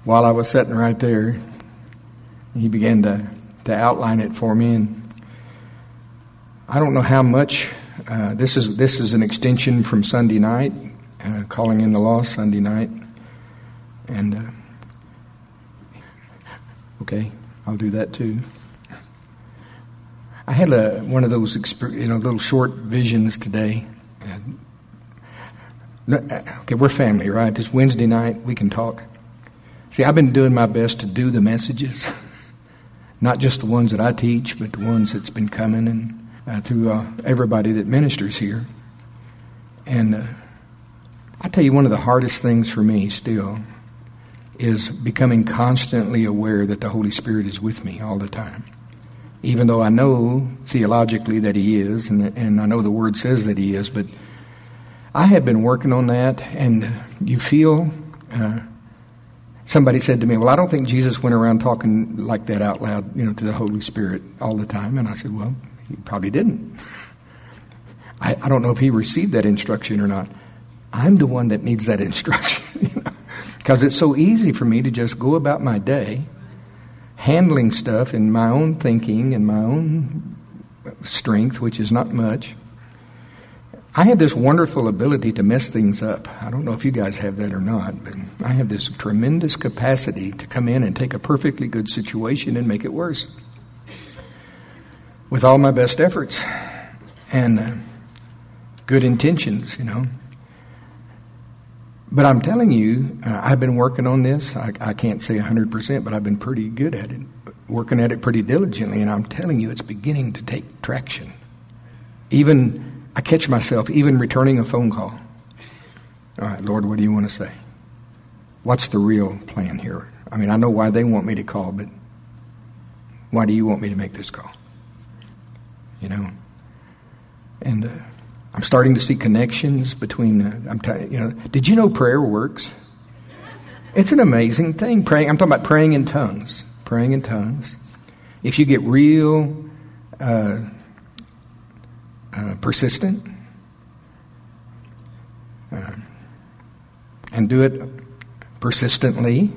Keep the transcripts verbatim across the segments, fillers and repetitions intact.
while I was sitting right there, he began to, to outline it for me. And I don't know how much. Uh, this is this is an extension from Sunday night, uh, calling in the lost Sunday night. And uh, okay, I'll do that too. I had a, one of those exper- you know little short visions today. And, okay, we're family, right? It's Wednesday night. We can talk. See, I've been doing my best to do the messages, not just the ones that I teach, but the ones that's been coming and uh, through uh, everybody that ministers here. And uh, I tell you, one of the hardest things for me still is becoming constantly aware that the Holy Spirit is with me all the time. Even though I know theologically that He is, and, and I know the Word says that He is, but I have been working on that, and you feel, uh, somebody said to me, well, I don't think Jesus went around talking like that out loud, you know, to the Holy Spirit all the time. And I said, well, He probably didn't. I, I don't know if He received that instruction or not. I'm the one that needs that instruction, you know, because it's so easy for me to just go about my day handling stuff in my own thinking and my own strength, which is not much. I have this wonderful ability to mess things up. I don't know if you guys have that or not, but I have this tremendous capacity to come in and take a perfectly good situation and make it worse with all my best efforts and uh, good intentions, you know. But I'm telling you, uh, I've been working on this. I, I can't say one hundred percent, but I've been pretty good at it, working at it pretty diligently, and I'm telling you, it's beginning to take traction. Even I catch myself even returning a phone call. All right, Lord, what do you want to say? What's the real plan here? I mean, I know why they want me to call, but why do you want me to make this call? You know, and uh, I'm starting to see connections between. Uh, I'm t- you know, did you know prayer works? It's an amazing thing. Praying. I'm talking about praying in tongues. Praying in tongues. If you get real. Uh, Uh, persistent, uh, and do it persistently,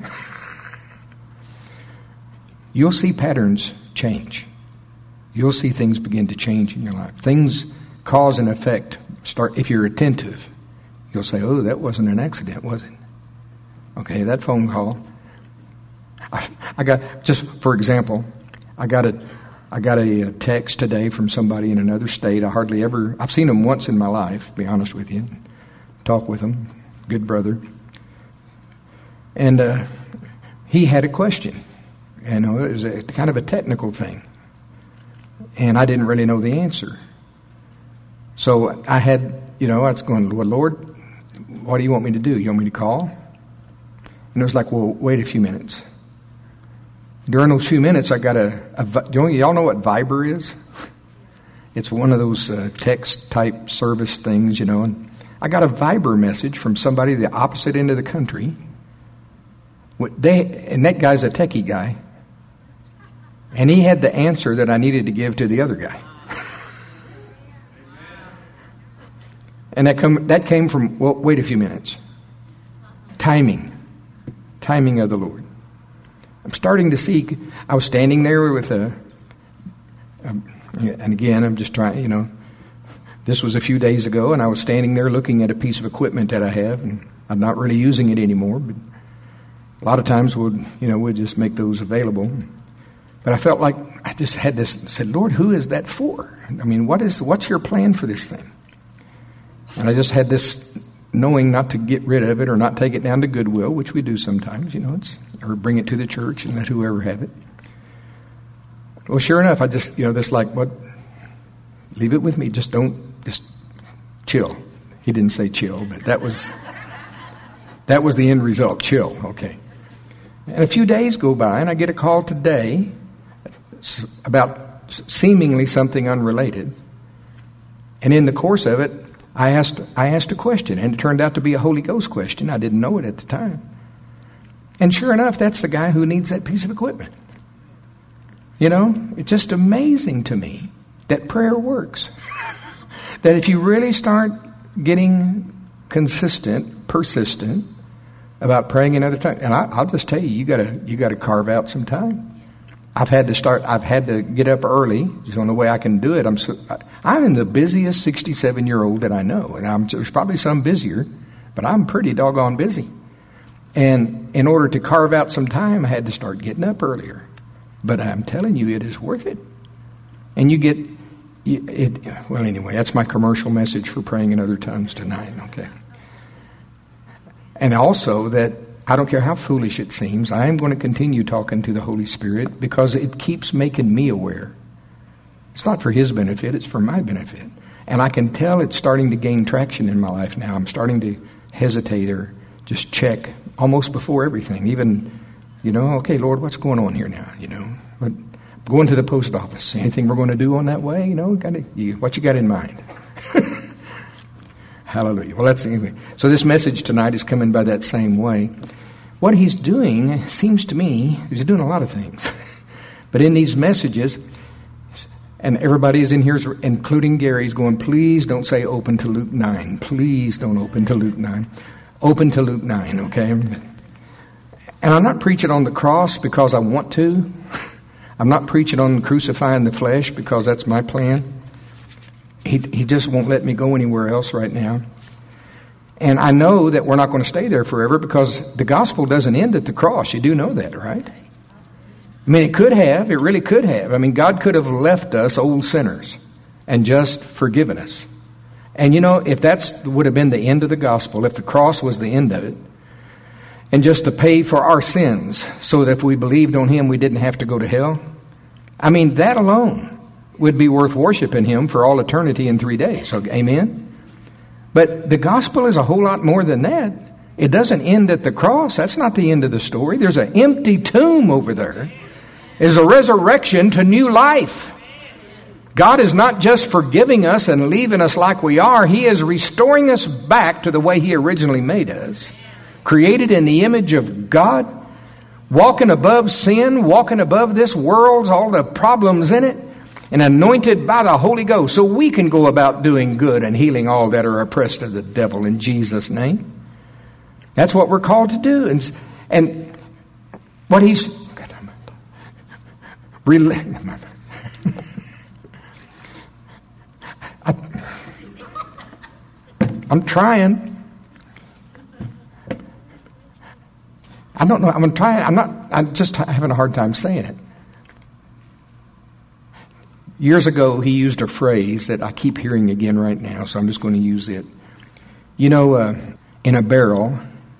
you'll see patterns change. You'll see things begin to change in your life. Things cause and effect start. If you're attentive, you'll say, "Oh, that wasn't an accident, was it?" Okay, that phone call. I, I got just for example, I got a. I got a text today from somebody in another state. I hardly ever, I've seen him once in my life, to be honest with you. Talk with him. Good brother. And uh, he had a question. You know, it was a, kind of a technical thing. And I didn't really know the answer. So I had, you know, I was going, well, Lord, what do you want me to do? You want me to call? And it was like, well, wait a few minutes. During those few minutes, I got a, a do y'all know what Viber is? It's one of those uh, text-type service things, you know. And I got a Viber message from somebody the opposite end of the country. They, and that guy's a techie guy. And he had the answer that I needed to give to the other guy. And that, come, that came from, well, wait a few minutes. Timing. Timing of the Lord. I'm starting to see, I was standing there with a, a, and again, I'm just trying, you know, this was a few days ago, and I was standing there looking at a piece of equipment that I have, and I'm not really using it anymore, but a lot of times we'll, you know, we'll just make those available. But I felt like I just had this, said, Lord, who is that for? I mean, what is, what's your plan for this thing? And I just had this knowing not to get rid of it or not take it down to Goodwill, which we do sometimes, you know, it's, or bring it to the church and let whoever have it. Well, sure enough, I just, you know, just like, what, leave it with me. Just don't, just chill. He didn't say chill, but that was, that was the end result, chill, okay. And a few days go by, and I get a call today about seemingly something unrelated. And in the course of it, I asked I asked a question, and it turned out to be a Holy Ghost question. I didn't know it at the time. And sure enough, that's the guy who needs that piece of equipment. You know, it's just amazing to me that prayer works. That if you really start getting consistent, persistent, about praying in other tongues. And I, I'll just tell you, you gotta, you gotta carve out some time. I've had to start, I've had to get up early. There's the only way I can do it. I'm so, I'm the busiest sixty-seven year old that I know. And I'm, there's probably some busier, but I'm pretty doggone busy. And in order to carve out some time, I had to start getting up earlier. But I'm telling you, it is worth it. And you get, you, it, well, anyway, that's my commercial message for praying in other tongues tonight, okay? And also that I don't care how foolish it seems, I am going to continue talking to the Holy Spirit because it keeps making me aware. It's not for His benefit, it's for my benefit. And I can tell it's starting to gain traction in my life now. I'm starting to hesitate or just check almost before everything. Even, you know, okay, Lord, what's going on here now? You know, but going to the post office. Anything we're going to do on that way? You know, gotta, you, what you got in mind? Hallelujah. Well, that's anyway. So this message tonight is coming by that same way. What he's doing seems to me, he's doing a lot of things. But in these messages, and everybody is in here, including Gary's going, please don't say open to Luke nine. Please don't open to Luke nine. Open to Luke nine, okay? And I'm not preaching on the cross because I want to. I'm not preaching on crucifying the flesh because that's my plan. He, he just won't let me go anywhere else right now. And I know that we're not going to stay there forever because the gospel doesn't end at the cross. You do know that, right? I mean, it could have. It really could have. I mean, God could have left us old sinners and just forgiven us. And you know, if that would have been the end of the gospel, if the cross was the end of it, and just to pay for our sins so that if we believed on Him, we didn't have to go to hell, I mean, that alone would be worth worshiping Him for all eternity in three days. So, amen? But the gospel is a whole lot more than that. It doesn't end at the cross. That's not the end of the story. There's an empty tomb over there. There's a resurrection to new life. God is not just forgiving us and leaving us like we are. He is restoring us back to the way He originally made us. Created in the image of God. Walking above sin. Walking above this world's, all the problems in it. And anointed by the Holy Ghost so we can go about doing good and healing all that are oppressed of the devil in Jesus' name. That's what we're called to do. And, and what He's... I, I'm trying. I don't know. I'm trying. I'm not. I'm just having a hard time saying it. Years ago, he used a phrase that I keep hearing again right now, so I'm just going to use it. You know, uh, in a barrel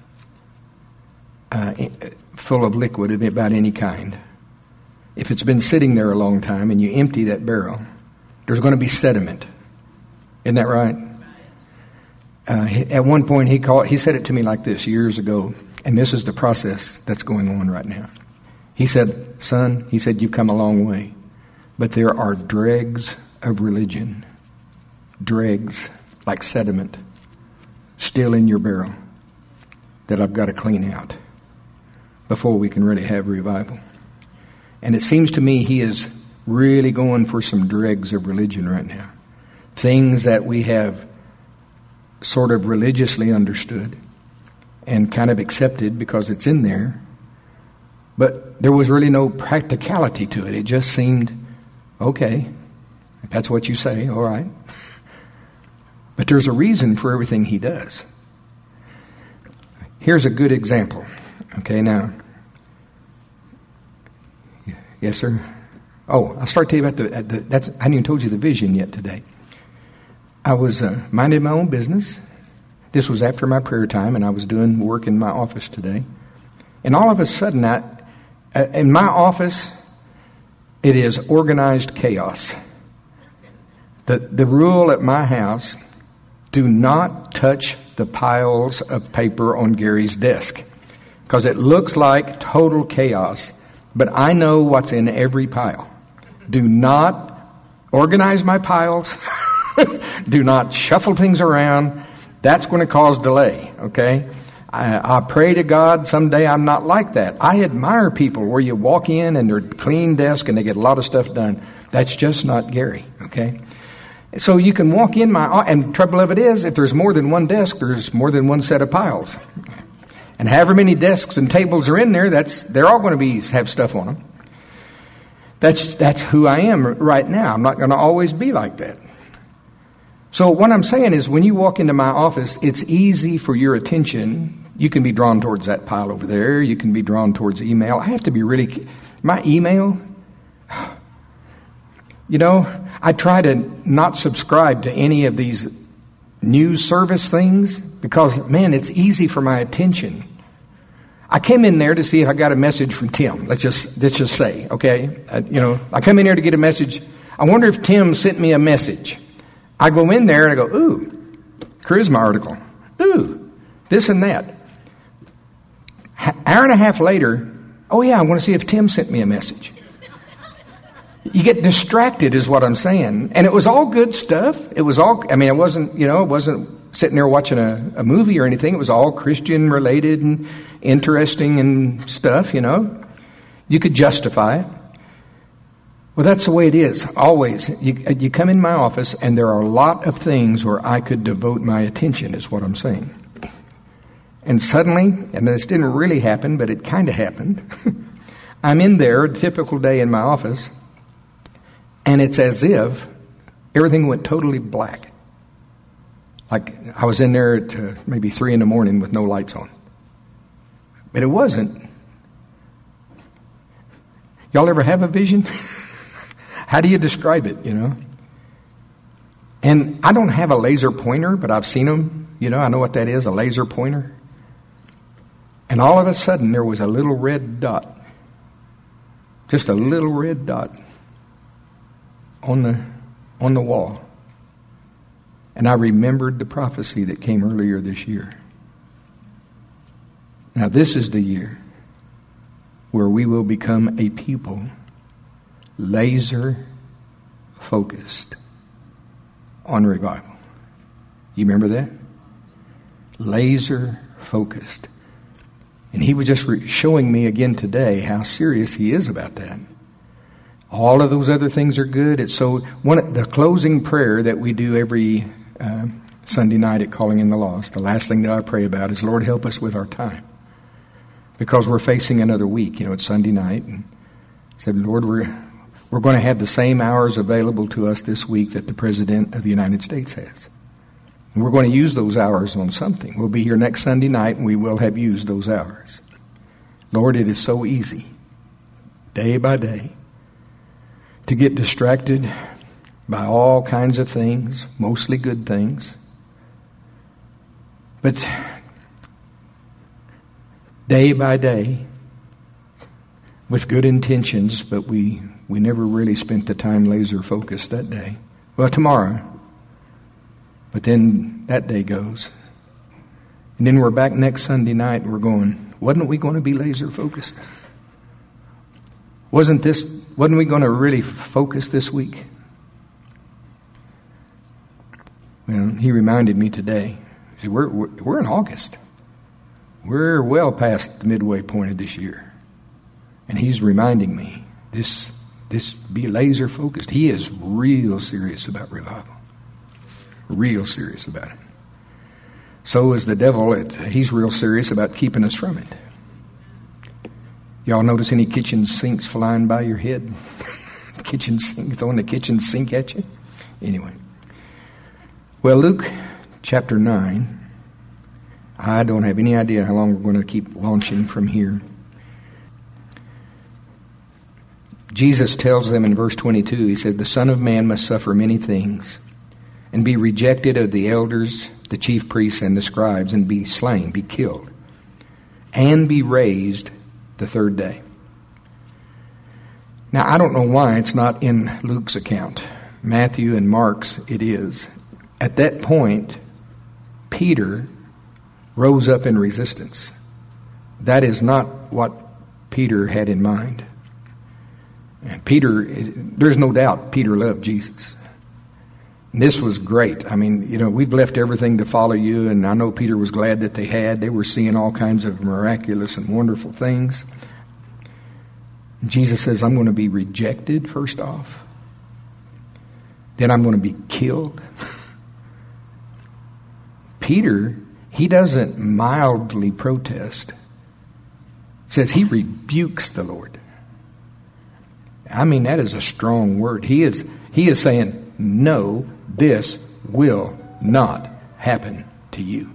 uh, full of liquid of about any kind, if it's been sitting there a long time and you empty that barrel, there's going to be sediment. Isn't that right? Uh, at one point, he called. He said it to me like this years ago, and this is the process that's going on right now. He said, son, he said, you've come a long way. But there are dregs of religion, dregs like sediment, still in your barrel that I've got to clean out before we can really have revival. And it seems to me he is really going for some dregs of religion right now. Things that we have sort of religiously understood and kind of accepted because it's in there. But there was really no practicality to it. It just seemed... okay, if that's what you say, all right. But there's a reason for everything he does. Here's a good example. Okay, now. Yes, sir? Oh, I'll start to tell you about the, the that's, I haven't even told you the vision yet today. I was uh, minding my own business. This was after my prayer time, and I was doing work in my office today. And all of a sudden, I, uh, in my office... it is organized chaos. The, the rule at my house, do not touch the piles of paper on Gary's desk. Because it looks like total chaos. But I know what's in every pile. Do not organize my piles. Do not shuffle things around. That's going to cause delay, okay? I, I pray to God someday I'm not like that. I admire people where you walk in and they're clean desk and they get a lot of stuff done. That's just not Gary, okay? So you can walk in my, and trouble of it is, if there's more than one desk, there's more than one set of piles. And however many desks and tables are in there, that's they're all going to be have stuff on them. That's that's who I am right now. I'm not going to always be like that. So what I'm saying is, when you walk into my office, it's easy for your attention. You can be drawn towards that pile over there. You can be drawn towards email. I have to be really... My email... You know, I try to not subscribe to any of these news service things because, man, it's easy for my attention. I came in there to see if I got a message from Tim. Let's just let's just say, okay? Uh, you know, I come in here to get a message. I wonder if Tim sent me a message. I go in there and I go, ooh, charisma article. Ooh, this and that. H- hour and a half later, oh yeah, I want to see if Tim sent me a message. You get distracted is what I'm saying. And it was all good stuff. It was all, I mean, it wasn't, you know, it wasn't sitting there watching a, a movie or anything. It was all Christian related and interesting and stuff, you know. You could justify it. Well, that's the way it is, always. You, you come in my office, and there are a lot of things where I could devote my attention, is what I'm saying. And suddenly, and this didn't really happen, but it kind of happened, I'm in there, a typical day in my office, and it's as if everything went totally black. Like I was in there at uh, maybe three in the morning with no lights on. But it wasn't. Y'all ever have a vision? How do you describe it, you know? And I don't have a laser pointer, but I've seen them. You know, I know what that is, a laser pointer. And all of a sudden, there was a little red dot. Just a little red dot on the on the wall. And I remembered the prophecy that came earlier this year. Now, this is the year where we will become a people laser focused on revival. You remember that? Laser focused. And he was just re- showing me again today how serious he is about that. All of those other things are good. It's so one the closing prayer that we do every uh, Sunday night at Calling in the Lost. The last thing that I pray about is, Lord, help us with our time, because we're facing another week. You know, it's Sunday night, and I said, Lord, we're we're going to have the same hours available to us this week that the President of the United States has. And we're going to use those hours on something. We'll be here next Sunday night, and we will have used those hours. Lord, it is so easy, day by day, to get distracted by all kinds of things, mostly good things. But day by day, with good intentions, but we, we never really spent the time laser focused that day. Well, tomorrow. But then that day goes. And then we're back next Sunday night and we're going, wasn't we going to be laser focused? Wasn't this, wasn't we going to really focus this week? Well, he reminded me today. He said, we're, we're, we're in August. We're well past the midway point of this year. And he's reminding me, this, this be laser focused. He is real serious about revival. Real serious about it. So is the devil. It, he's real serious about keeping us from it. Y'all notice any kitchen sinks flying by your head? The kitchen sink, throwing the kitchen sink at you? Anyway. Well, Luke chapter nine. I don't have any idea how long we're going to keep launching from here. Jesus tells them in verse twenty-two, he said, the Son of Man must suffer many things and be rejected of the elders, the chief priests, and the scribes, and be slain, be killed, and be raised the third day. Now, I don't know why it's not in Luke's account. Matthew and Mark's, it is. At that point, Peter rose up in resistance. That is not what Peter had in mind. And Peter, there's no doubt Peter loved Jesus. And this was great. I mean, you know, we've left everything to follow you, and I know Peter was glad that they had. They were seeing all kinds of miraculous and wonderful things. And Jesus says, I'm going to be rejected first off. Then I'm going to be killed. Peter, he doesn't mildly protest. It says he rebukes the Lord. I mean, that is a strong word. He is, he is saying, no, this will not happen to you.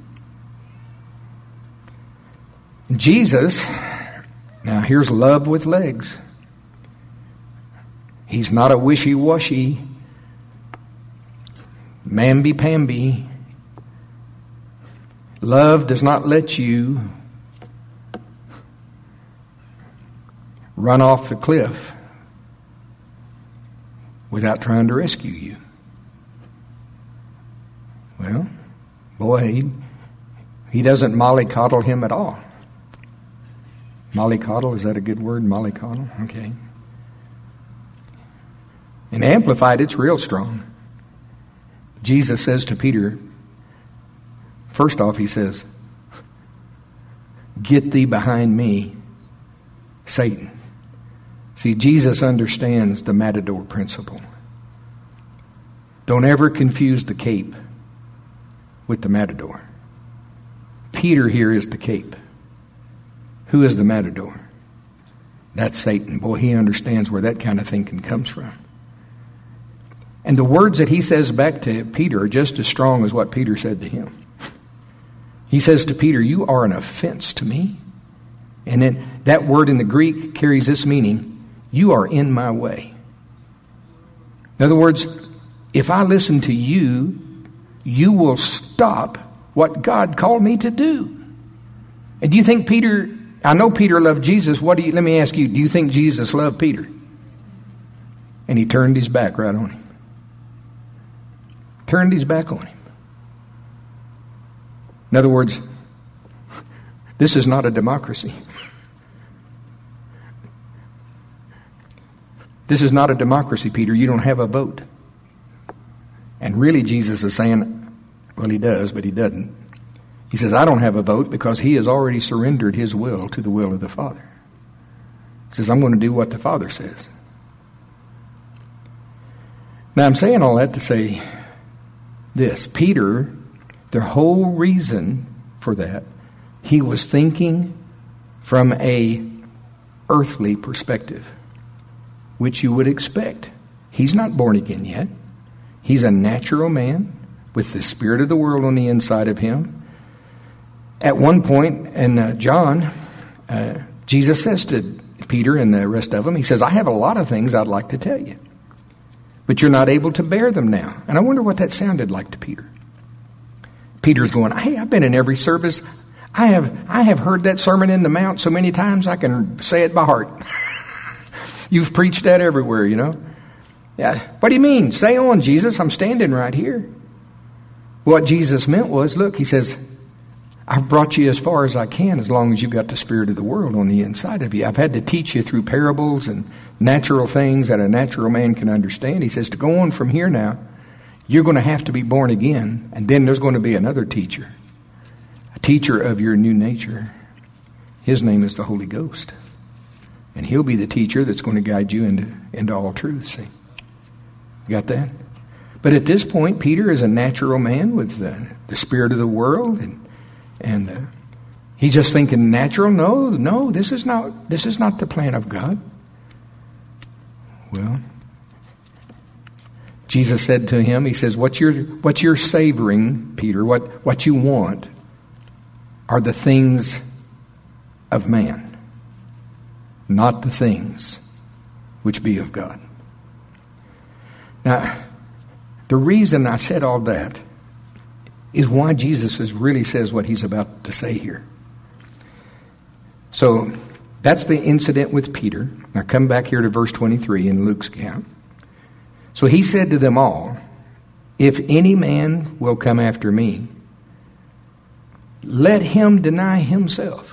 Jesus, now here's love with legs. He's not a wishy-washy, mamby-pamby. Love does not let you run off the cliff without trying to rescue you. Well, boy, he, he doesn't mollycoddle him at all. Mollycoddle, is that a good word? Mollycoddle? Okay. In Amplified, it's real strong. Jesus says to Peter, first off, he says, "Get thee behind me, Satan." See, Jesus understands the matador principle. Don't ever confuse the cape with the matador. Peter here is the cape. Who is the matador? That's Satan. Boy, he understands where that kind of thinking comes from. And the words that he says back to Peter are just as strong as what Peter said to him. He says to Peter, "You are an offense to me." And then that word in the Greek carries this meaning: you are in my way. In other words, if I listen to you, you will stop what God called me to do. And do you think Peter, I know Peter loved Jesus. What do you, let me ask you, do you think Jesus loved Peter? And he turned his back right on him. Turned his back on him. In other words, this is not a democracy. This is not a democracy, Peter. You don't have a vote. And really, Jesus is saying, well, he does, but he doesn't. He says, I don't have a vote because he has already surrendered his will to the will of the Father. He says, I'm going to do what the Father says. Now, I'm saying all that to say this. Peter, the whole reason for that, he was thinking from a earthly perspective, which you would expect. He's not born again yet. He's a natural man with the spirit of the world on the inside of him. At one point in uh, John, uh, Jesus says to Peter and the rest of them, he says, I have a lot of things I'd like to tell you, but you're not able to bear them now. And I wonder what that sounded like to Peter. Peter's going, hey, I've been in every service. I have I have heard that Sermon in the Mount so many times I can say it by heart. You've preached that everywhere, you know. Yeah. What do you mean? Say on, Jesus. I'm standing right here. What Jesus meant was, look, he says, I've brought you as far as I can as long as you've got the spirit of the world on the inside of you. I've had to teach you through parables and natural things that a natural man can understand. He says, to go on from here now, you're going to have to be born again, and then there's going to be another teacher, a teacher of your new nature. His name is the Holy Ghost. And he'll be the teacher that's going to guide you into, into all truth, see? Got that? But at this point, Peter is a natural man with the, the spirit of the world, and and uh, he's just thinking natural. No, no, this is not this is not the plan of God. Well, Jesus said to him, he says, what you're what you're savoring, Peter, what what you want are the things of man, not the things which be of God. Now, the reason I said all that is why Jesus is really says what he's about to say here. So, that's the incident with Peter. Now come back here to verse twenty-three in Luke's account. So he said to them all, if any man will come after me, let him deny himself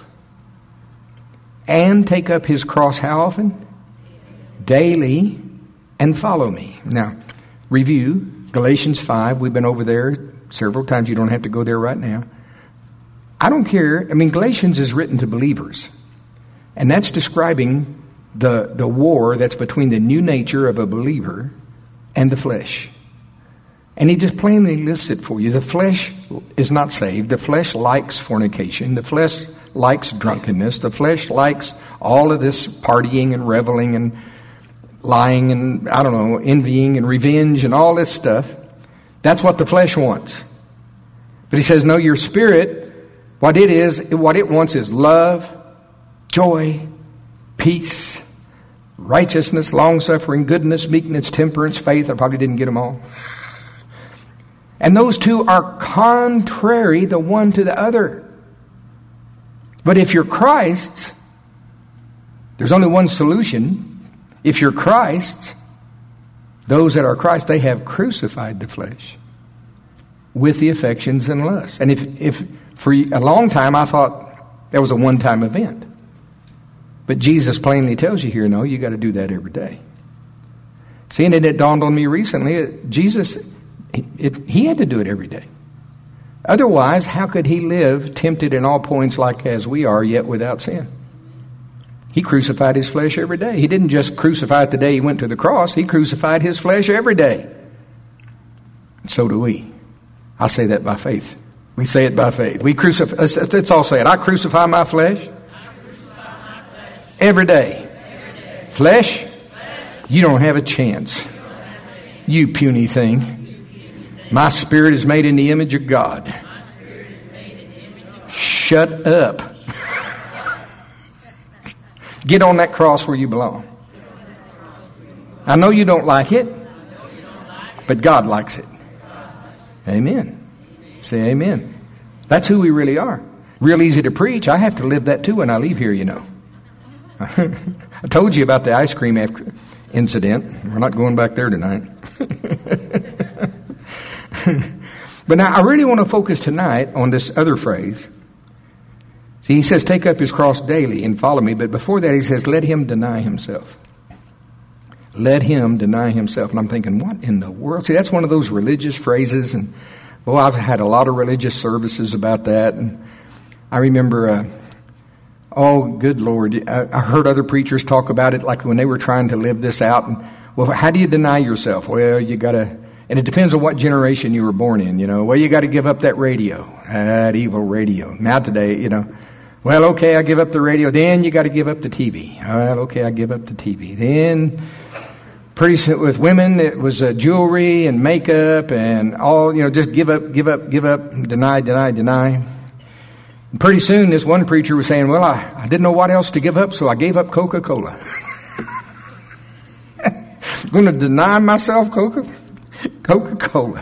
and take up his cross how often? Daily, and follow me. Now, review Galatians five. We've been over there several times. You don't have to go there right now. I don't care. I mean, Galatians is written to believers. And that's describing the, the war that's between the new nature of a believer and the flesh. And he just plainly lists it for you. The flesh is not saved. The flesh likes fornication. The flesh likes drunkenness. The flesh likes all of this partying and reveling and lying and, I don't know, envying and revenge and all this stuff. That's what the flesh wants. But he says, no, your spirit, what it is, what it wants is love, joy, peace, righteousness, long-suffering, goodness, meekness, temperance, faith. I probably didn't get them all. And those two are contrary the one to the other. But if you're Christ's, there's only one solution. If you're Christ's, those that are Christ, they have crucified the flesh with the affections and lusts. And if, if for a long time I thought that was a one-time event. But Jesus plainly tells you here, no, you got to do that every day. See, and it dawned on me recently, Jesus, it, it, he had to do it every day. Otherwise, how could he live tempted in all points like as we are, yet without sin? He crucified his flesh every day. He didn't just crucify it the day he went to the cross. He crucified his flesh every day. So do we. I say that by faith. We say it by faith. We crucify. Let's, let's all say it. I crucify my flesh, I crucify my flesh. Every day. Every day. Flesh, flesh, you don't have a chance. You, have a chance. You puny thing. You puny thing. My spirit is made in the image of God. My spirit is made in the image of God. Shut up. Get on that cross where you belong. I know you don't like it, but God likes it. Amen. Say amen. That's who we really are. Real easy to preach. I have to live that too when I leave here, you know. I told you about the ice cream incident. We're not going back there tonight. But now I really want to focus tonight on this other phrase. See, he says, take up his cross daily and follow me. But before that, he says, let him deny himself. Let him deny himself. And I'm thinking, what in the world? See, that's one of those religious phrases. And, well, I've had a lot of religious services about that. And I remember, uh, oh, good Lord, I, I heard other preachers talk about it like when they were trying to live this out. And, well, how do you deny yourself? Well, you got to, and it depends on what generation you were born in, you know. Well, you got to give up that radio, that evil radio. Now today, you know. Well, okay, I give up the radio. Then you got to give up the T V. Well, okay, I give up the T V. Then, pretty soon with women, it was uh, jewelry and makeup and all, you know, just give up, give up, give up, deny, deny, deny. And pretty soon, this one preacher was saying, well, I, I didn't know what else to give up, so I gave up Coca-Cola. I'm going to deny myself Coca, Coca-Cola.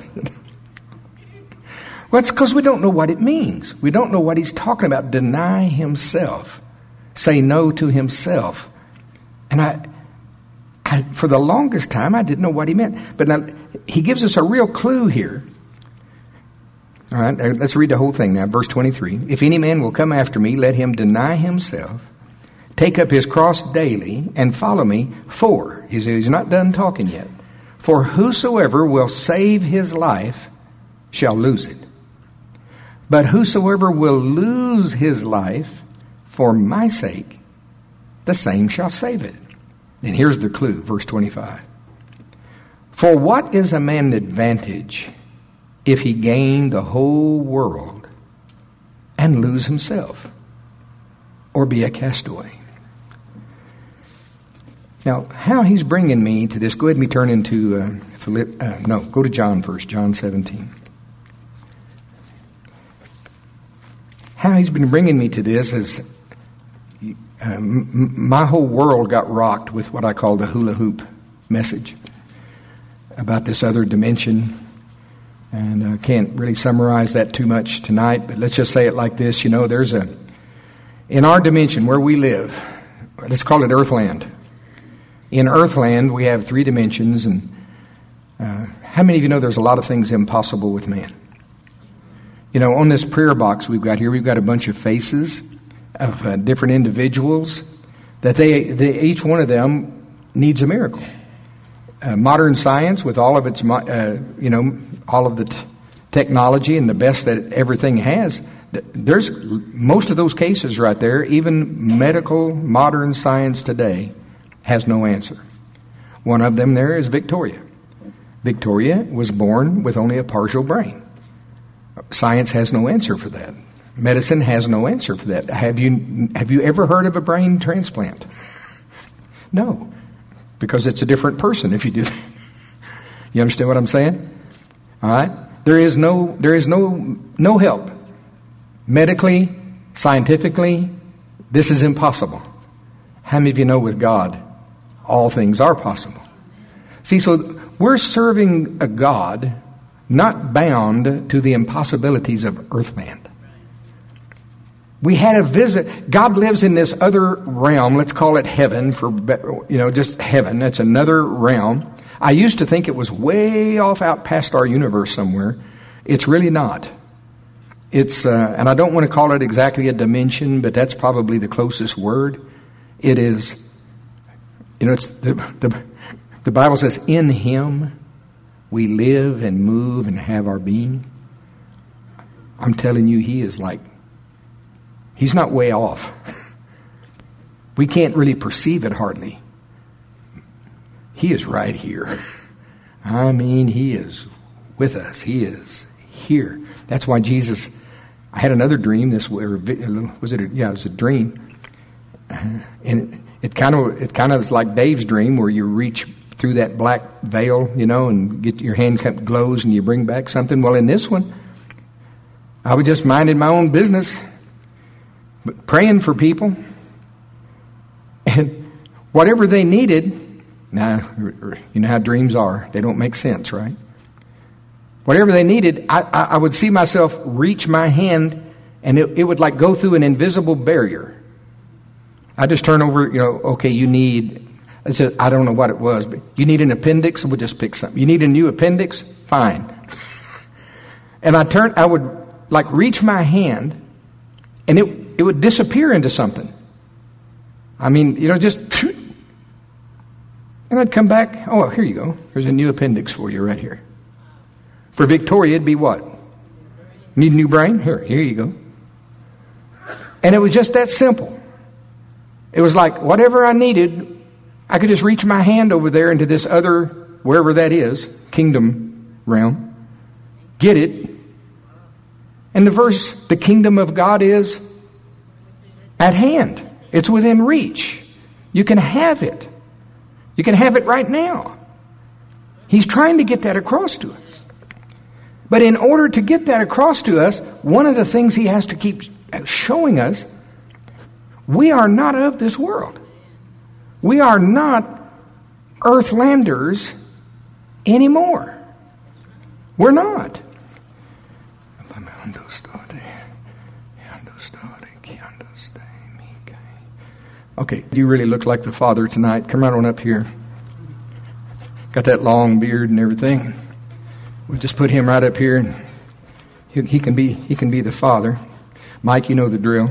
Well, it's because we don't know what it means. We don't know what he's talking about. Deny himself. Say no to himself. And I, I, for the longest time, I didn't know what he meant. But now, he gives us a real clue here. All right, let's read the whole thing now. Verse twenty-three. If any man will come after me, let him deny himself, take up his cross daily, and follow me. For, he's, he's not done talking yet. For whosoever will save his life shall lose it. But whosoever will lose his life for my sake, the same shall save it. And here's the clue, verse twenty-five. For what is a man advantage if he gain the whole world and lose himself, or be a castaway? Now, how he's bringing me to this, go ahead and me turn into, uh, Philipp, uh, no, go to John first, John seventeen. How he's been bringing me to this is uh, m- my whole world got rocked with what I call the hula hoop message about this other dimension. And I can't really summarize that too much tonight, but let's just say it like this. You know, there's a, in our dimension where we live, let's call it Earthland. In Earthland, we have three dimensions, and uh, how many of you know there's a lot of things impossible with man? You know, on this prayer box we've got here, we've got a bunch of faces of uh, different individuals that they, they, each one of them needs a miracle. Uh, modern science, with all of its, uh, you know, all of the t- technology and the best that everything has, there's most of those cases right there. Even medical modern science today has no answer. One of them there is Victoria. Victoria was born with only a partial brain. Science has no answer for that. Medicine has no answer for that. Have you have you ever heard of a brain transplant? No, because it's a different person if you do that. You understand what I'm saying? All right? There is no there is no no help. Medically, scientifically, this is impossible. How many of you know with God, all things are possible? See, so we're serving a God not bound to the impossibilities of earthman. We had a visit. God lives in this other realm. Let's call it heaven for, you know, just heaven. That's another realm. I used to think it was way off out past our universe somewhere. It's really not. It's, uh, and I don't want to call it exactly a dimension, but that's probably the closest word. It is, you know, it's the, the, the Bible says, in Him we live and move and have our being. I'm telling you, He is like, He's not way off. We can't really perceive it hardly. He is right here. I mean, He is with us. He is here. That's why Jesus, I had another dream this way, or was it a, yeah, it was a dream. And it kind of it kind of is like Dave's dream where you reach through that black veil, you know, and get your hand glows and you bring back something. Well, in this one, I was just minding my own business, but praying for people. And whatever they needed, now, you know how dreams are. They don't make sense, right? Whatever they needed, I, I, I would see myself reach my hand and it, it would like go through an invisible barrier. I just turn over, you know, okay, you need, I said, I don't know what it was, but you need an appendix, we'll just pick something. You need a new appendix? Fine. And I turn, I would like reach my hand and it, it would disappear into something. I mean, you know, just, and I'd come back, oh, here you go. There's a new appendix for you right here. For Victoria, it'd be what? Need a new brain? Here, here you go. And it was just that simple. It was like whatever I needed, I could just reach my hand over there into this other, wherever that is, kingdom realm, get it. And the verse, the kingdom of God is at hand. It's within reach. You can have it. You can have it right now. He's trying to get that across to us. But in order to get that across to us, one of the things He has to keep showing us, we are not of this world. We are not earthlanders anymore. We're not. Okay, you really look like the Father tonight. Come right on up here. Got that long beard and everything. We'll just put him right up here, and he, he can be he can be the Father. Mike, you know the drill.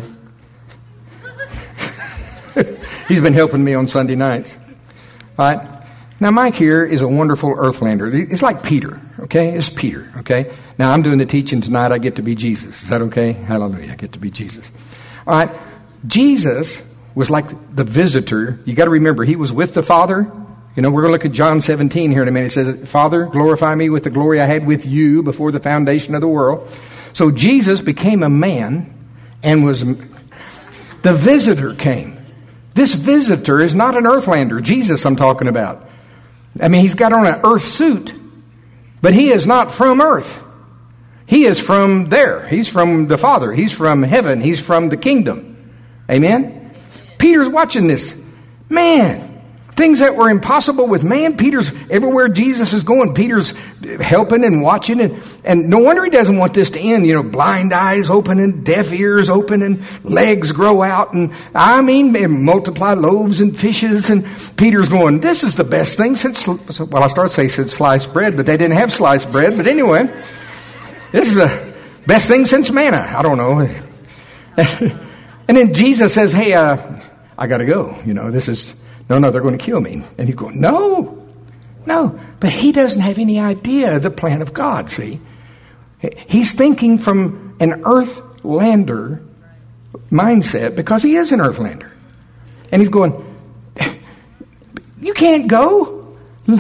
He's been helping me on Sunday nights. All right. Now, Mike here is a wonderful earthlander. It's like Peter, okay? It's Peter, okay? Now, I'm doing the teaching tonight. I get to be Jesus. Is that okay? Hallelujah. I get to be Jesus. All right. Jesus was like the visitor. You got to remember, He was with the Father. You know, we're going to look at John seventeen here in a minute. It says, Father, glorify me with the glory I had with you before the foundation of the world. So Jesus became a man and was, the visitor came. This visitor is not an earthlander. Jesus I'm talking about. I mean, He's got on an earth suit, but He is not from earth. He is from there. He's from the Father. He's from heaven. He's from the kingdom. Amen? Peter's watching this. Man, things that were impossible with man, Peter's everywhere Jesus is going. Peter's helping and watching. And, and no wonder he doesn't want this to end. You know, blind eyes open and deaf ears open and legs grow out. And I mean, multiply loaves and fishes. And Peter's going, this is the best thing since, well, I started to say since sliced bread, but they didn't have sliced bread. But anyway, this is the best thing since manna. I don't know. And then Jesus says, hey, uh, I got to go. You know, this is, no, no, they're going to kill me. And he's going, no, no. But he doesn't have any idea of the plan of God, see. He's thinking from an earthlander mindset because he is an earthlander. And he's going, you can't go. We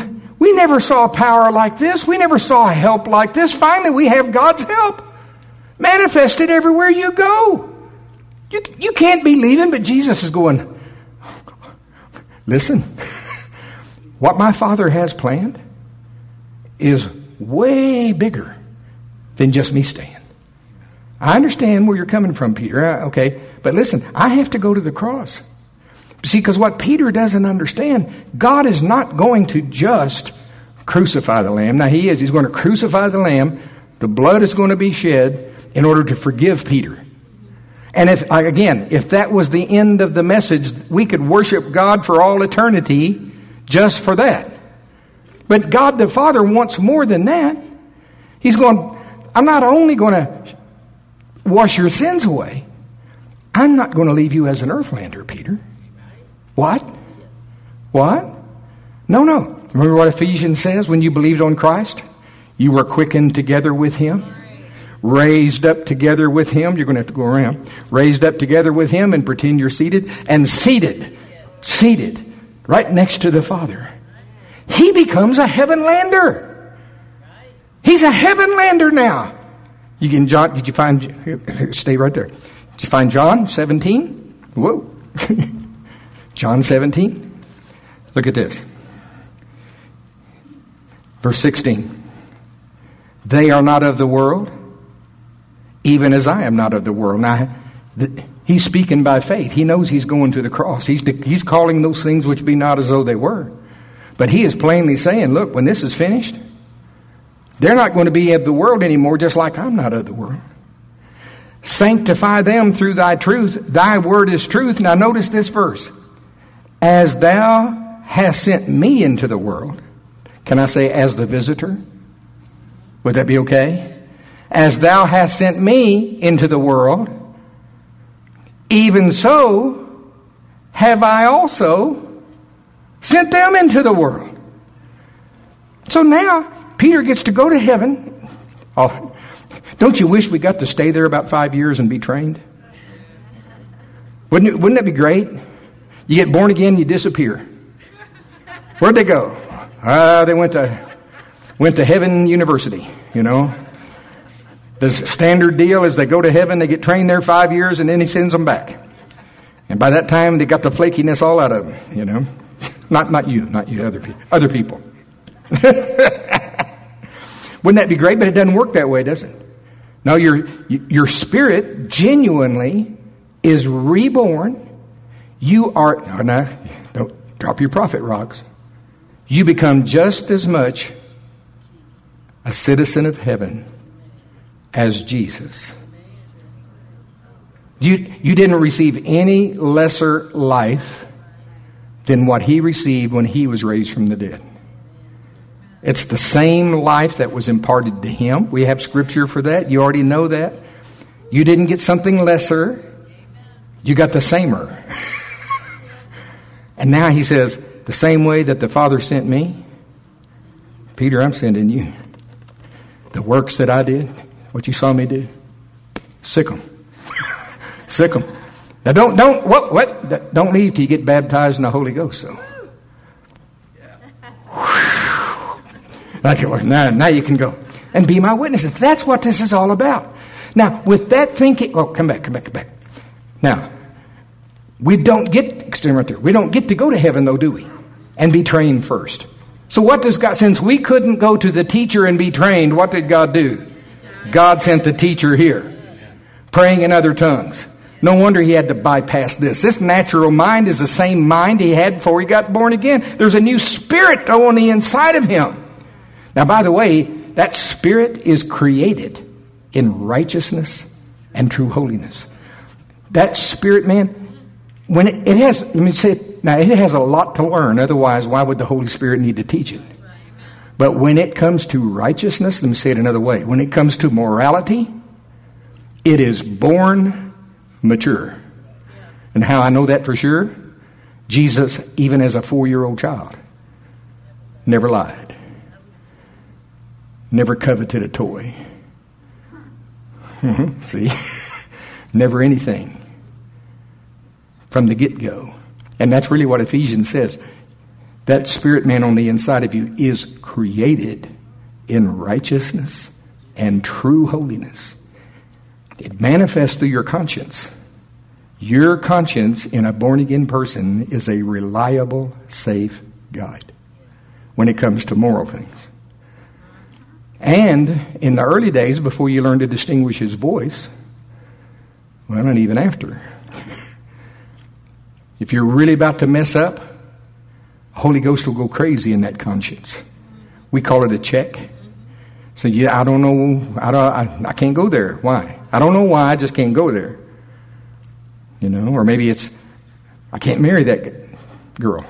We never saw power like this. We never saw help like this. Finally, we have God's help manifested everywhere you go. You, you can't be leaving, but Jesus is going, listen, what my Father has planned is way bigger than just me staying. I understand where you're coming from, Peter. Uh, okay, but listen, I have to go to the cross. See, because what Peter doesn't understand, God is not going to just crucify the Lamb. Now, he is. He's going to crucify the Lamb. The blood is going to be shed in order to forgive Peter. And if, again, if that was the end of the message, we could worship God for all eternity just for that. But God the Father wants more than that. He's going, I'm not only going to wash your sins away, I'm not going to leave you as an earthlander, Peter. What? What? No, no. Remember what Ephesians says? When you believed on Christ, you were quickened together with Him, raised up together with Him. You're going to have to go around. Raised up together with Him and pretend you're seated. And seated, seated right next to the Father. He becomes a heavenlander. He's a heavenlander now. You can, John, did you find, here, stay right there. Did you find John seventeen? Whoa. John seventeen. Look at this. Verse sixteen. They are not of the world, even as I am not of the world. Now, the, he's speaking by faith. He knows he's going to the cross. He's, he's calling those things which be not as though they were. But he is plainly saying, look, when this is finished, they're not going to be of the world anymore, just like I'm not of the world. Sanctify them through thy truth. Thy word is truth. Now notice this verse. As thou hast sent me into the world. Can I say as the visitor? Would that be okay? As thou hast sent me into the world, even so have I also sent them into the world. So now Peter gets to go to heaven. Oh, don't you wish we got to stay there about five years and be trained? Wouldn't it, wouldn't that be great? You get born again, you disappear. Where'd they go? Ah, uh, they went to went to Heaven University, you know. The standard deal is they go to heaven, they get trained there five years, and then he sends them back. And by that time, they got the flakiness all out of them, you know. Not not you, not you, other people. Other people. Wouldn't that be great? But it doesn't work that way, does it? No, your your spirit genuinely is reborn. You are, no, no, don't drop your prophet rocks. You become just as much a citizen of heaven as Jesus. You, you didn't receive any lesser life than what he received when he was raised from the dead. It's the same life that was imparted to him. We have scripture for that. You already know that. You didn't get something lesser. You got the samer. And now he says, the same way that the Father sent me, Peter, I'm sending you. The works that I did, what you saw me do, sick them. Sick them. Now don't, don't, what, what? Don't leave till you get baptized in the Holy Ghost, so. Like it was. Now, now you can go and be my witnesses. That's what this is all about. Now, with that thinking, oh, come back, come back, come back. Now, we don't get, stand right there. We don't get to go to heaven, though, do we? And be trained first. So what does God, since we couldn't go to the teacher and be trained, what did God do? God sent the teacher here, praying in other tongues. No wonder he had to bypass this. This natural mind is the same mind he had before he got born again. There's a new spirit on the inside of him. Now, by the way, that spirit is created in righteousness and true holiness. That spirit, man, when it, it has, let me say it, now it has a lot to learn. Otherwise, why would the Holy Spirit need to teach it? But when it comes to righteousness, let me say it another way. When it comes to morality, it is born mature. And how I know that for sure? Jesus, even as a four-year-old child, never lied. Never coveted a toy. See? Never anything. From the get-go. And that's really what Ephesians says. That spirit man on the inside of you is created in righteousness and true holiness. It manifests through your conscience. Your conscience in a born-again person is a reliable, safe guide when it comes to moral things. And in the early days, before you learn to distinguish his voice, well, and even after, if you're really about to mess up, Holy Ghost will go crazy in that conscience. We call it a check. So yeah, I don't know, I don't, I, I can't go there. Why? I don't know why, I just can't go there. You know, or maybe it's, I can't marry that girl.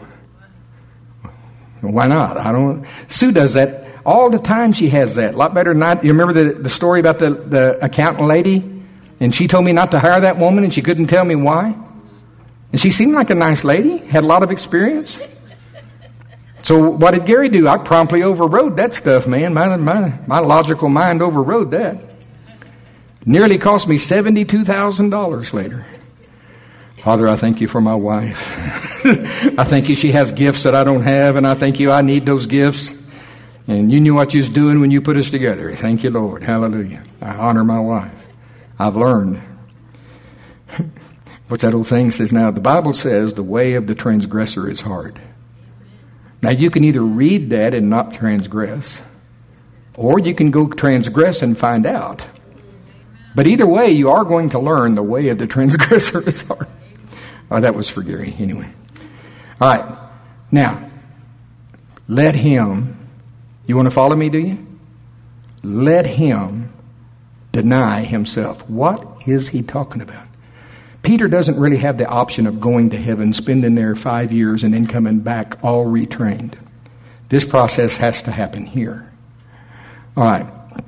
Why not? I don't. Sue does that all the time. She has that. A lot better than I. You remember the, the story about the, the accountant lady? And she told me not to hire that woman and she couldn't tell me why. And she seemed like a nice lady, had a lot of experience. So what did Gary do? I promptly overrode that stuff, man. My, my, my logical mind overrode that. Nearly cost me seventy-two thousand dollars later. Father, I thank you for my wife. I thank you she has gifts that I don't have, and I thank you I need those gifts. And you knew what you was doing when you put us together. Thank you, Lord. Hallelujah. I honor my wife. I've learned. What's that old thing says now? The Bible says the way of the transgressor is hard. Now you can either read that and not transgress, or you can go transgress and find out. But either way, you are going to learn the way of the transgressor is hard. Oh, that was for Gary, anyway. All right. Now, let him, you want to follow me, do you? Let him deny himself. What is he talking about? Peter doesn't really have the option of going to heaven, spending there five years, and then coming back all retrained. This process has to happen here. All right.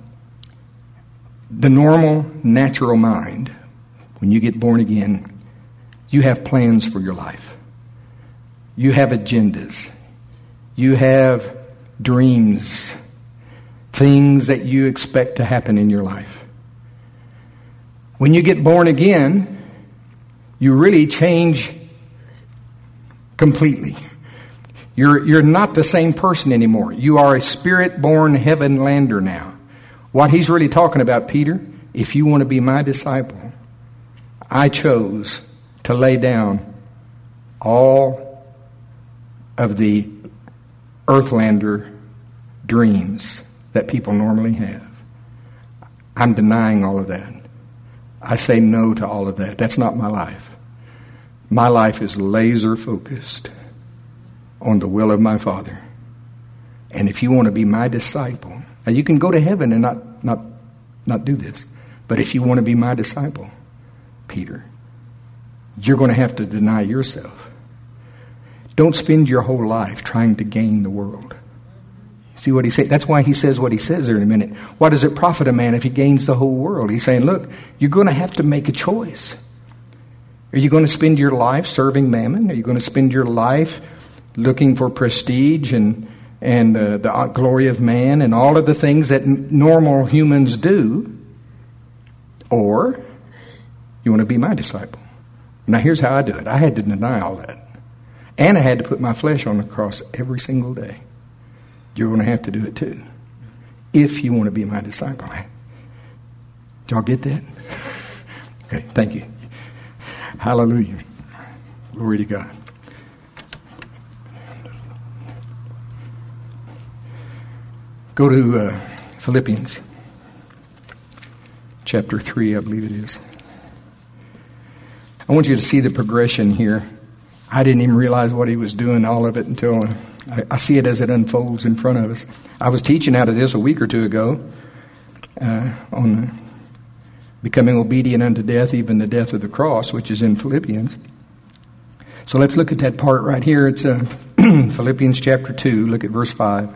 The normal, natural mind, when you get born again, you have plans for your life. You have agendas. You have dreams, things that you expect to happen in your life. When you get born again, you really change completely. You're, you're not the same person anymore. You are a spirit-born heaven-lander now. What he's really talking about, Peter, if you want to be my disciple, I chose to lay down all of the earthlander dreams that people normally have. I'm denying all of that. I say no to all of that. That's not my life. My life is laser focused on the will of my Father. And if you want to be my disciple, now you can go to heaven and not, not, not do this. But if you want to be my disciple, Peter, you're going to have to deny yourself. Don't spend your whole life trying to gain the world. See what he said? That's why he says what he says there in a minute. What does it profit a man if he gains the whole world? He's saying, look, you're going to have to make a choice. Are you going to spend your life serving mammon? Are you going to spend your life looking for prestige and and uh, the glory of man and all of the things that n- normal humans do? Or you want to be my disciple? Now here's how I do it. I had to deny all that. And I had to put my flesh on the cross every single day. You're going to have to do it too, if you want to be my disciple. Did y'all get that? Okay, thank you. Hallelujah. Glory to God. Go to uh, Philippians chapter three, I believe it is. I want you to see the progression here. I didn't even realize what he was doing, all of it, until I, I see it as it unfolds in front of us. I was teaching out of this a week or two ago uh, on becoming obedient unto death, even the death of the cross, which is in Philippians. So let's look at that part right here. It's uh, Philippians chapter two. Look at verse five.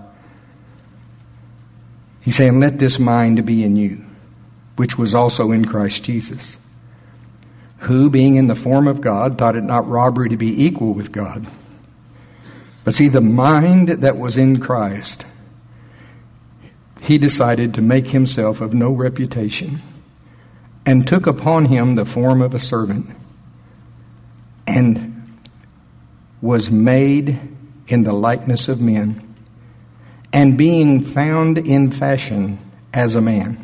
He's saying, let this mind be in you, which was also in Christ Jesus, who, being in the form of God, thought it not robbery to be equal with God. But see, the mind that was in Christ, he decided to make himself of no reputation, and took upon him the form of a servant, and was made in the likeness of men, and being found in fashion as a man.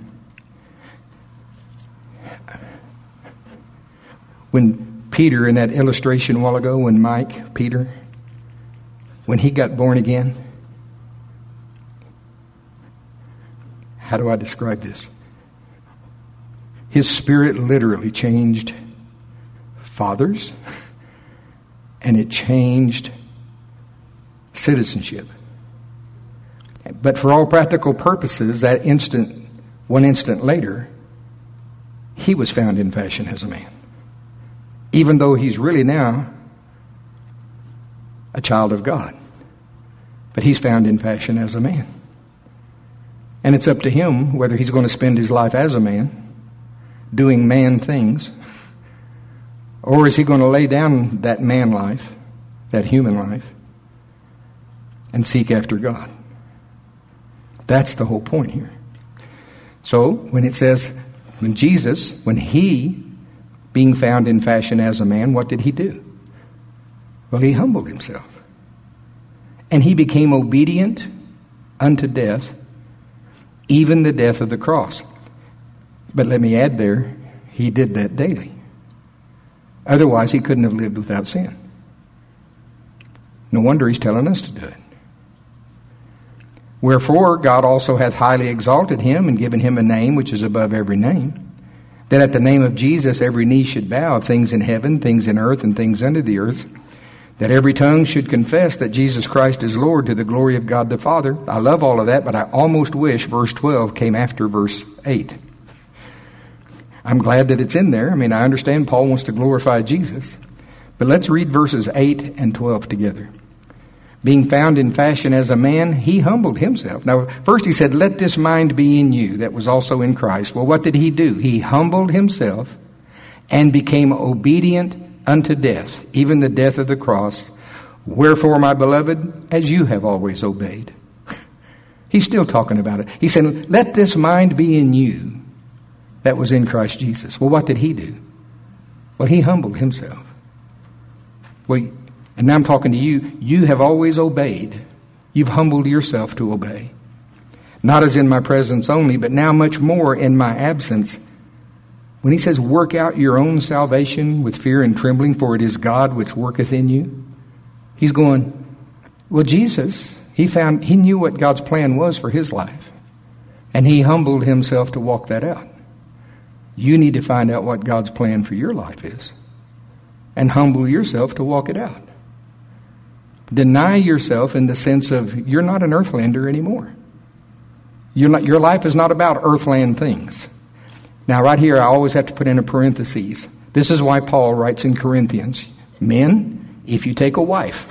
When Peter, in that illustration a while ago, when Mike, Peter, when he got born again, how do I describe this? His spirit literally changed fathers, and it changed citizenship. But for all practical purposes, that instant, one instant later, he was found in fashion as a man. Even though he's really now a child of God. But he's found in fashion as a man. And it's up to him whether he's going to spend his life as a man, doing man things, or is he going to lay down that man life, that human life, and seek after God. That's the whole point here. So when it says, when Jesus, when he, being found in fashion as a man, what did he do? Well, he humbled himself. And he became obedient unto death, even the death of the cross. But let me add there, he did that daily. Otherwise, he couldn't have lived without sin. No wonder he's telling us to do it. Wherefore, God also hath highly exalted him and given him a name which is above every name, that at the name of Jesus every knee should bow, of things in heaven, things in earth, and things under the earth, that every tongue should confess that Jesus Christ is Lord, to the glory of God the Father. I love all of that, but I almost wish verse twelve came after verse eight. I'm glad that it's in there. I mean, I understand Paul wants to glorify Jesus. But let's read verses eight and twelve together. Being found in fashion as a man, he humbled himself. Now, first he said, let this mind be in you that was also in Christ. Well, what did he do? He humbled himself and became obedient unto death, even the death of the cross. Wherefore, my beloved, as you have always obeyed. He's still talking about it. He said, let this mind be in you that was in Christ Jesus. Well, what did he do? Well, he humbled himself. Well, and now I'm talking to you. You have always obeyed. You've humbled yourself to obey. Not as in my presence only, but now much more in my absence. When he says, work out your own salvation with fear and trembling, for it is God which worketh in you. He's going, well, Jesus, he found, he knew what God's plan was for his life. And he humbled himself to walk that out. You need to find out what God's plan for your life is. And humble yourself to walk it out. Deny yourself in the sense of you're not an earthlander anymore. You're not, your life is not about earthland things. Now, right here, I always have to put in a parenthesis. This is why Paul writes in Corinthians, men, if you take a wife,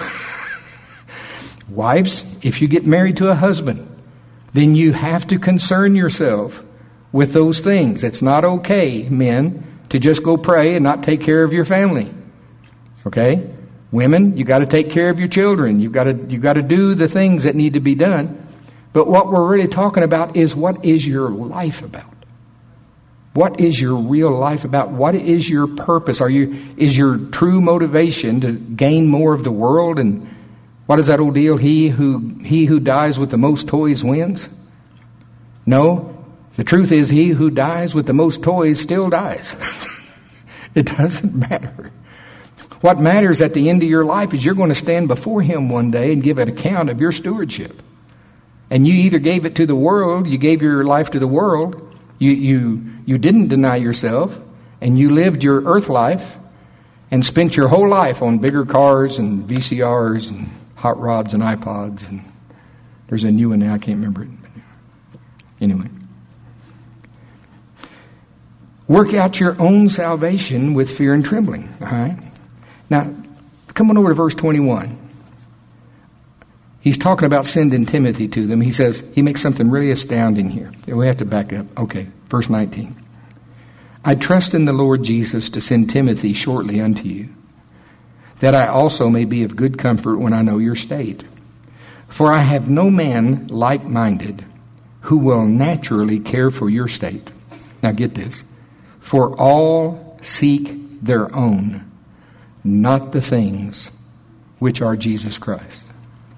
wives, if you get married to a husband, then you have to concern yourself with those things. It's not okay, men, to just go pray and not take care of your family. Okay? Women, you got to take care of your children. You've got to you got to do the things that need to be done. But what we're really talking about is, what is your life about? What is your real life about? What is your purpose? Are you is your true motivation to gain more of the world? And what is that old deal? He who he who dies with the most toys wins? No. The truth is, he who dies with the most toys still dies. It doesn't matter. What matters at the end of your life is you're going to stand before him one day and give an account of your stewardship. And you either gave it to the world, you gave your life to the world, you you you didn't deny yourself, and you lived your earth life and spent your whole life on bigger cars and V C Rs and hot rods and iPods. And there's a new one now, I can't remember it. Anyway. Work out your own salvation with fear and trembling. All right? Now, come on over to verse twenty-one. He's talking about sending Timothy to them. He says, he makes something really astounding here. We have to back up. Okay, verse nineteen. I trust in the Lord Jesus to send Timothy shortly unto you, that I also may be of good comfort when I know your state. For I have no man like-minded who will naturally care for your state. Now get this. For all seek their own, not the things which are Jesus Christ.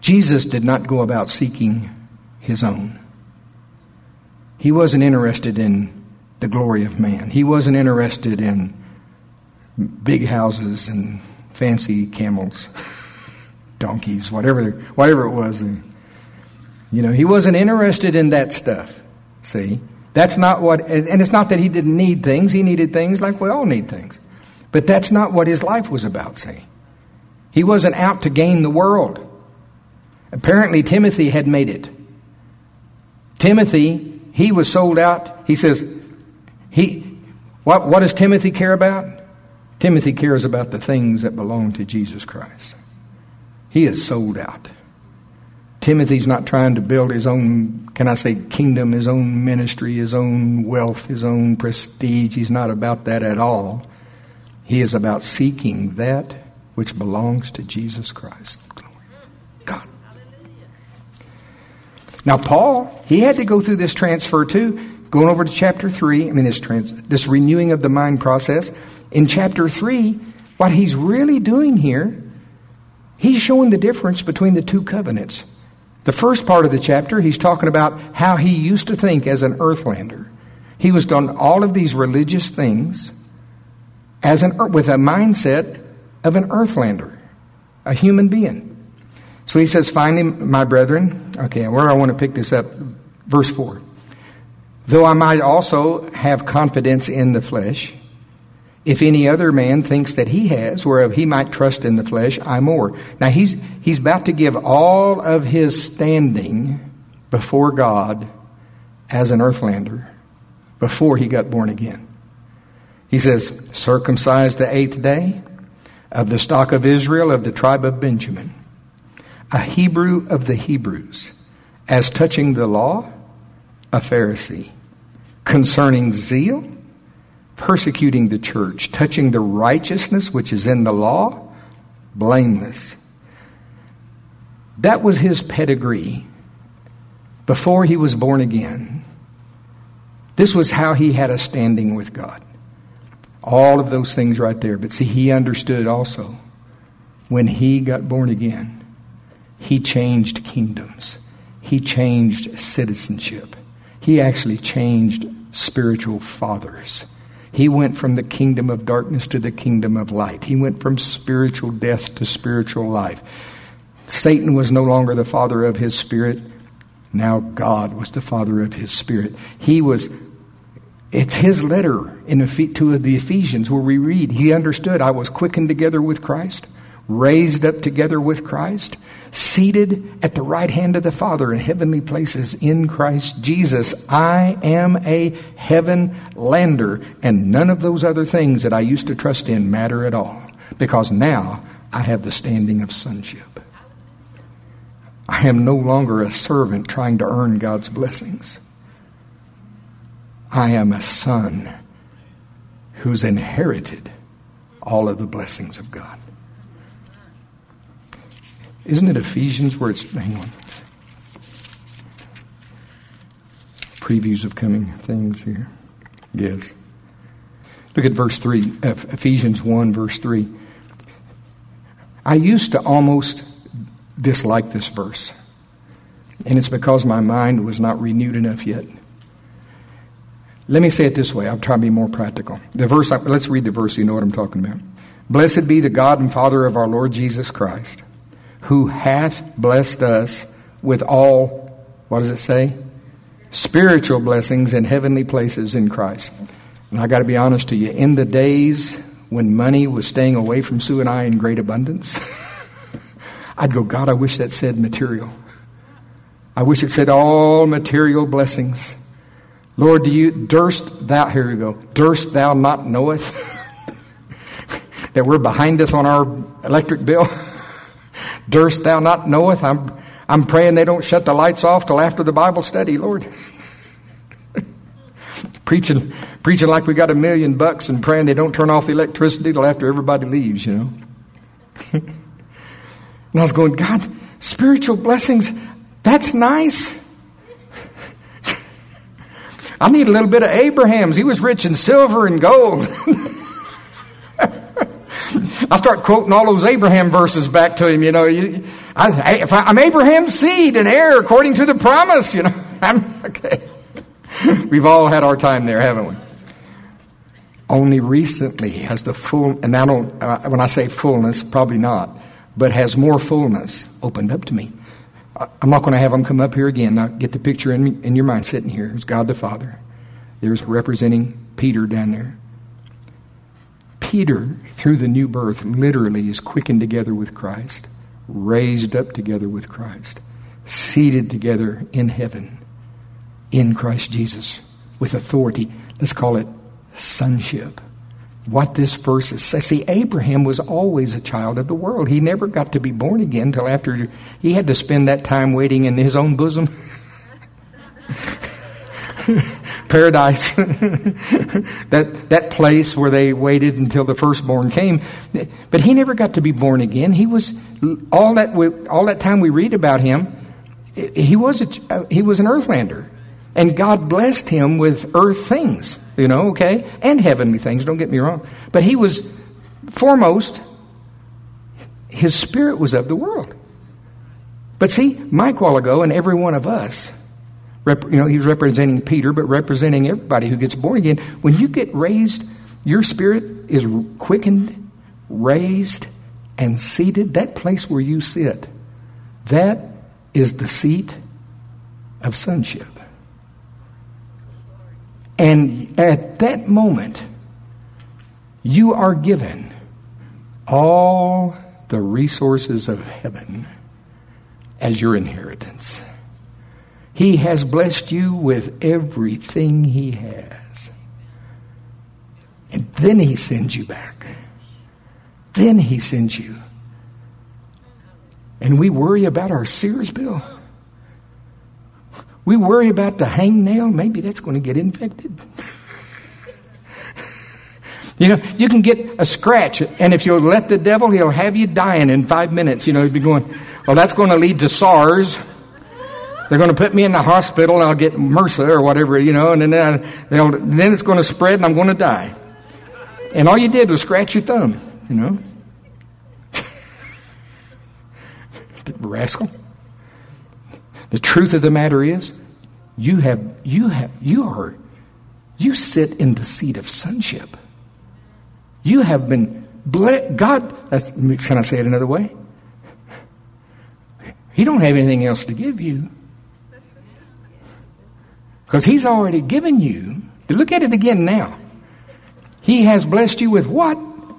Jesus did not go about seeking his own. He wasn't interested in the glory of man. He wasn't interested in big houses and fancy camels, donkeys, whatever, whatever it was. You know, he wasn't interested in that stuff. See, that's not what, and it's not that he didn't need things. He needed things like we all need things. But that's not what his life was about, see. He wasn't out to gain the world. Apparently Timothy had made it. Timothy, he was sold out. He says, he, what, what does Timothy care about? Timothy cares about the things that belong to Jesus Christ. He is sold out. Timothy's not trying to build his own, can I say, kingdom, his own ministry, his own wealth, his own prestige. He's not about that at all. He is about seeking that which belongs to Jesus Christ. God. Now, Paul, he had to go through this transfer too. Going over to chapter three, I mean, this trans, this renewing of the mind process. In chapter three, what he's really doing here, he's showing the difference between the two covenants. The first part of the chapter, he's talking about how he used to think as an earthlander. He was done all of these religious things as an with a mindset of an earthlander, a human being. So he says, finally, my brethren, okay, where I want to pick this up, verse four. Though I might also have confidence in the flesh, if any other man thinks that he has, whereof he might trust in the flesh, I more. Now he's he's about to give all of his standing before God as an earthlander before he got born again. He says, circumcised the eighth day, of the stock of Israel, of the tribe of Benjamin, a Hebrew of the Hebrews, as touching the law, a Pharisee, concerning zeal, persecuting the church, touching the righteousness which is in the law, blameless. That was his pedigree before he was born again. This was how he had a standing with God. All of those things right there. But see, he understood also when he got born again, he changed kingdoms. He changed citizenship. He actually changed spiritual fathers. He went from the kingdom of darkness to the kingdom of light. He went from spiritual death to spiritual life. Satan was no longer the father of his spirit. Now God was the father of his spirit. He was, it's his letter in to the Ephesians where we read, he understood, I was quickened together with Christ, raised up together with Christ, seated at the right hand of the Father in heavenly places in Christ Jesus. I am a heaven lander, and none of those other things that I used to trust in matter at all, because now I have the standing of sonship. I am no longer a servant trying to earn God's blessings. I am a son who's inherited all of the blessings of God. Isn't it Ephesians where it's, hang on, previews of coming things here? Yes. Look at verse three, Ephesians one, verse three. I used to almost dislike this verse, and it's because my mind was not renewed enough yet. Let me say it this way. I'll try to be more practical. The verse. Let's read the verse so you know what I'm talking about. Blessed be the God and Father of our Lord Jesus Christ, who hath blessed us with all, what does it say? Spiritual blessings in heavenly places in Christ. And I got to be honest to you, in the days when money was staying away from Sue and I in great abundance, I'd go, God, I wish that said material. I wish it said all material blessings. Lord, do you, durst thou, here we go, durst thou not knoweth that we're behind us on our electric bill? Durst thou not knoweth? I'm, I'm praying they don't shut the lights off till after the Bible study, Lord. preaching, preaching like we got a million bucks and praying they don't turn off the electricity till after everybody leaves, you know. And I was going, God, spiritual blessings, that's nice. I need a little bit of Abraham's. He was rich in silver and gold. I start quoting all those Abraham verses back to him, you know. You, I, if I, I'm Abraham's seed and heir according to the promise, you know. I'm okay. We've all had our time there, haven't we? Only recently has the full, and I don't, uh, when I say fullness, probably not, but has more fullness opened up to me. I'm not going to have them come up here again. Now get the picture in, in your mind sitting here. There's God the Father. There's representing Peter down there. Peter, through the new birth, literally is quickened together with Christ, raised up together with Christ, seated together in heaven, in Christ Jesus, with authority. Let's call it sonship. What this verse is. See, Abraham was always a child of the world. He never got to be born again until after he had to spend that time waiting in his own bosom. Paradise. that that place where they waited until the firstborn came. But he never got to be born again. He was all that we, all that time we read about him, he was a, he was an earthlander. And God blessed him with earth things, you know, okay? And heavenly things, don't get me wrong. But he was, foremost, his spirit was of the world. But see, Mike a while ago, and every one of us, rep, you know, he was representing Peter, but representing everybody who gets born again. When you get raised, your spirit is quickened, raised, and seated. That place where you sit, that is the seat of sonship. And at that moment, you are given all the resources of heaven as your inheritance. He has blessed you with everything he has. And then he sends you back. Then he sends you. And we worry about our Sears bill. We worry about the hangnail. Maybe that's going to get infected. You know, you can get a scratch, and if you'll let the devil, he'll have you dying in five minutes. You know, he'd be going, well, that's going to lead to SARS. They're going to put me in the hospital, and I'll get MRSA or whatever, you know, and then uh, they'll, then it's going to spread, and I'm going to die. And all you did was scratch your thumb, you know. Rascal. The truth of the matter is, you have, you have, you are, you sit in the seat of sonship. You have been blessed. God, that's, can I say it another way? He don't have anything else to give you. Because he's already given you. Look at it again now. He has blessed you with what?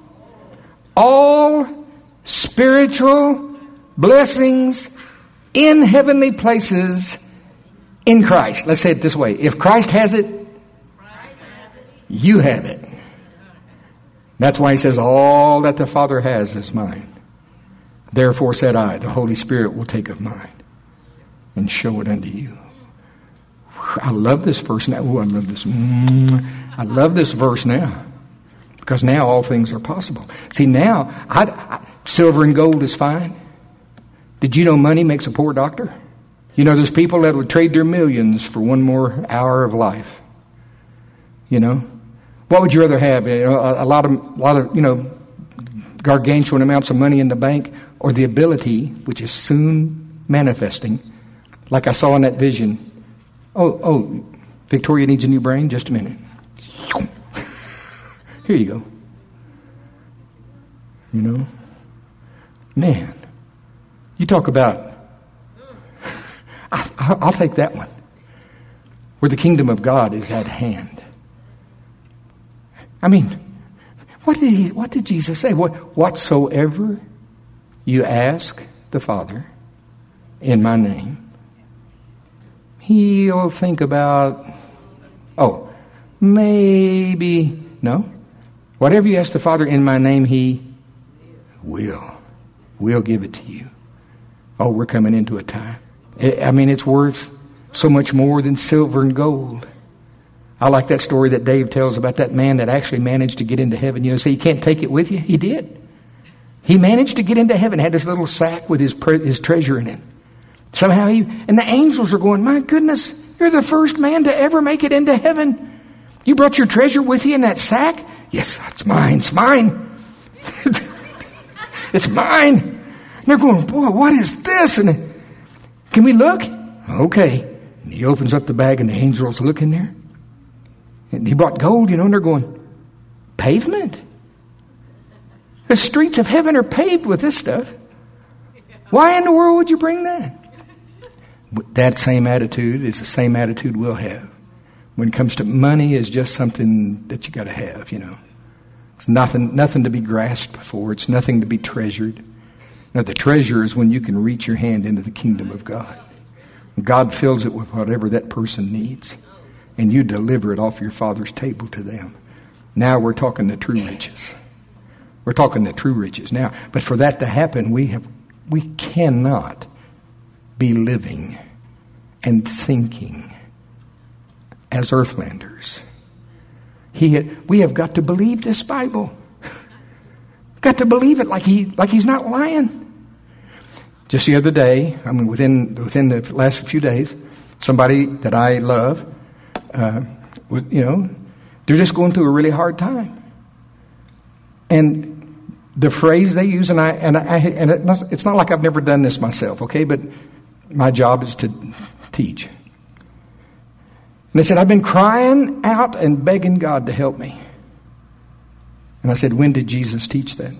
All spiritual blessings in heavenly places in Christ. Let's say it this way. If Christ has it, Christ has it. You have it. That's why he says, all that the Father has is mine. Therefore said I, the Holy Spirit will take of mine and show it unto you. I love this verse now. Oh, I love this. I love this verse now. Because now all things are possible. See, now, I, I, silver and gold is fine. Did you know money makes a poor doctor? You know, there's people that would trade their millions for one more hour of life. You know? What would you rather have? You know, a, a lot of, a lot of, you know, gargantuan amounts of money in the bank, or the ability, which is soon manifesting, like I saw in that vision. Oh, oh, Victoria needs a new brain? Just a minute. Here you go. You know? Man. You talk about, I, I'll take that one. Where the kingdom of God is at hand. I mean, what did he, what did Jesus say? What, whatsoever you ask the Father in my name, he'll think about, oh, maybe, no. Whatever you ask the Father in my name, he will. We'll give it to you. Oh, we're coming into a time. I mean, it's worth so much more than silver and gold. I like that story that Dave tells about that man that actually managed to get into heaven. You know, say you can't take it with you. He did. He managed to get into heaven. Had this little sack with his pre- his treasure in it. Somehow he, and the angels are going, my goodness, you're the first man to ever make it into heaven. You brought your treasure with you in that sack? Yes, it's mine. It's mine. It's mine. And they're going, boy, what is this? And can we look? Okay. And he opens up the bag and the angels look in there. And he brought gold, you know, and they're going, pavement? The streets of heaven are paved with this stuff. Why in the world would you bring that? That same attitude is the same attitude we'll have. When it comes to money, is just something that you got to have, you know. It's nothing, nothing to be grasped for. It's nothing to be treasured. No, the treasure is when you can reach your hand into the kingdom of God. God fills it with whatever that person needs. And you deliver it off your Father's table to them. Now we're talking the true riches. We're talking the true riches now. But for that to happen, we have we cannot be living and thinking as earthlanders. He had, we have got to believe this Bible. Got to believe it like he like he's not lying. Just the other day, I mean, within within the last few days, somebody that I love, uh, you know, they're just going through a really hard time, and the phrase they use, and I and I and it's not like I've never done this myself, okay? But my job is to teach. And they said, I've been crying out and begging God to help me. And I said, when did Jesus teach that?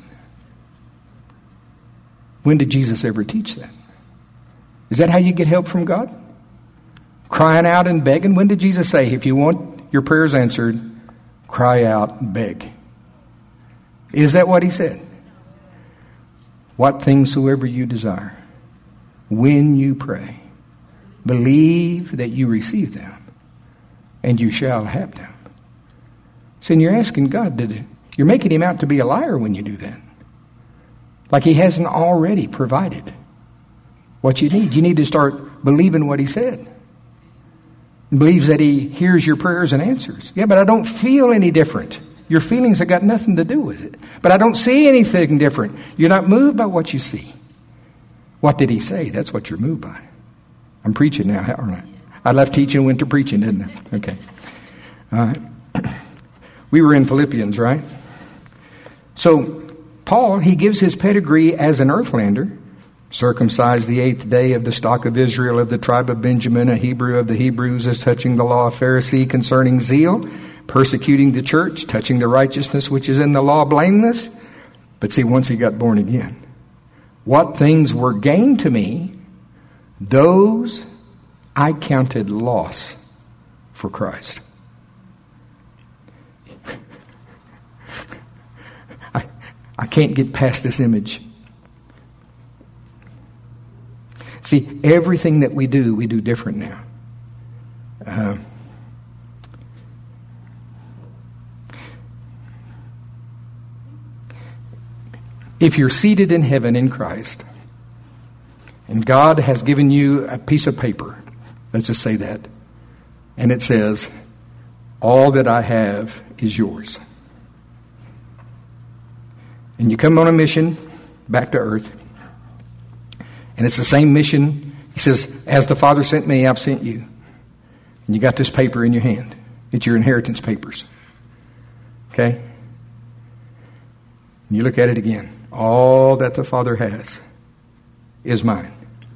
When did Jesus ever teach that? Is that how you get help from God? Crying out and begging? When did Jesus say, if you want your prayers answered, cry out and beg? Is that what he said? What things soever you desire, when you pray, believe that you receive them, and you shall have them. So you're asking God to, you're making him out to be a liar when you do that. Like he hasn't already provided what you need. You need to start believing what he said. Believes that he hears your prayers and answers. Yeah, but I don't feel any different. Your feelings have got nothing to do with it. But I don't see anything different. You're not moved by what you see. What did he say? That's what you're moved by. I'm preaching now, aren't I? I left teaching and went to preaching, didn't I? Okay. All right. We were in Philippians, right? So Paul, he gives his pedigree as an earthlander. Circumcised the eighth day of the stock of Israel of the tribe of Benjamin, a Hebrew of the Hebrews, as touching the law of Pharisee, concerning zeal, persecuting the church, touching the righteousness which is in the law, blameless. But see, once he got born again, what things were gained to me, those I counted loss for Christ. I, I can't get past this image. See, everything that we do, we do different now. Uh, If you're seated in heaven in Christ, and God has given you a piece of paper, let's just say that, and it says, all that I have is yours. And you come on a mission back to earth, and it's the same mission. He says, as the Father sent me, I've sent you. And you got this paper in your hand. It's your inheritance papers. Okay? And you look at it again. All that the Father has is mine.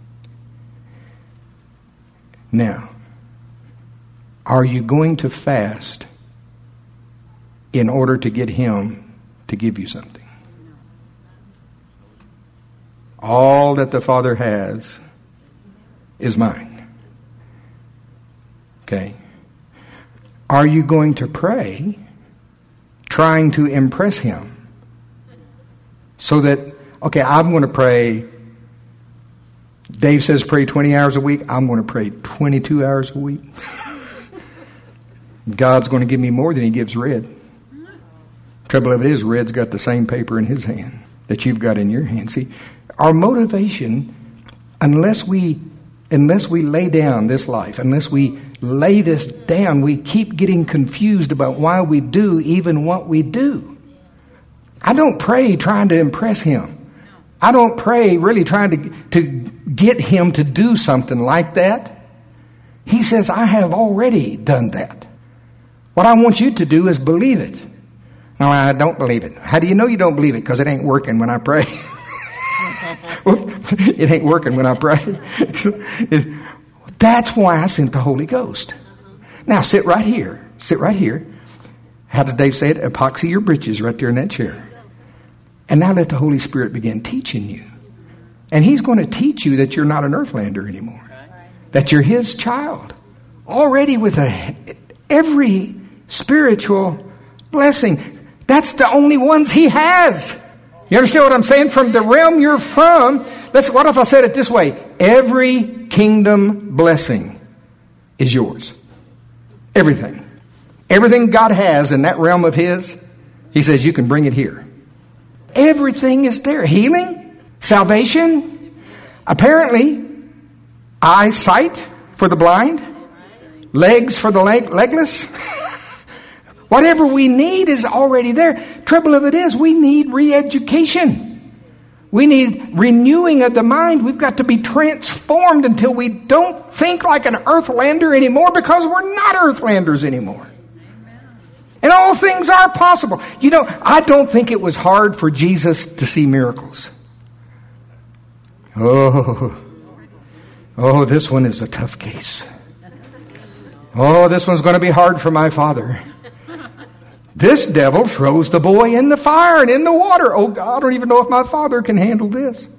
Now, are you going to fast in order to get him to give you something? All that the Father has is mine. Okay? Are you going to pray trying to impress him? So that, okay, I'm going to pray, Dave says pray twenty hours a week, I'm going to pray twenty-two hours a week. God's going to give me more than he gives Red. Trouble of it is, Red's got the same paper in his hand that you've got in your hand. See, our motivation, unless we, unless we lay down this life, unless we lay this down, we keep getting confused about why we do even what we do. I don't pray trying to impress him. I don't pray really trying to, to get him to do something like that. He says, I have already done that. What I want you to do is believe it. No, I don't believe it. How do you know you don't believe it? Because it ain't working when I pray. Well, it ain't working when I pray. That's why I sent the Holy Ghost. Now sit right here. Sit right here. How does Dave say it? Epoxy your britches right there in that chair. And now let the Holy Spirit begin teaching you. And He's going to teach you that you're not an earthlander anymore. That you're His child. Already with a, every spiritual blessing. That's the only ones He has. You understand what I'm saying? From the realm you're from. Let's, what if I said it this way? Every kingdom blessing is yours. Everything. Everything God has in that realm of His, He says you can bring it here. Everything is there. Healing, salvation, apparently eyesight for the blind, legs for the leg- legless. Whatever we need is already there. Trouble of it is we need re-education. We need renewing of the mind. We've got to be transformed until we don't think like an earthlander anymore, because we're not earthlanders anymore. And all things are possible. You know, I don't think it was hard for Jesus to see miracles. Oh, oh, this one is a tough case. Oh, this one's going to be hard for my father. This devil throws the boy in the fire and in the water. Oh, God, I don't even know if my father can handle this.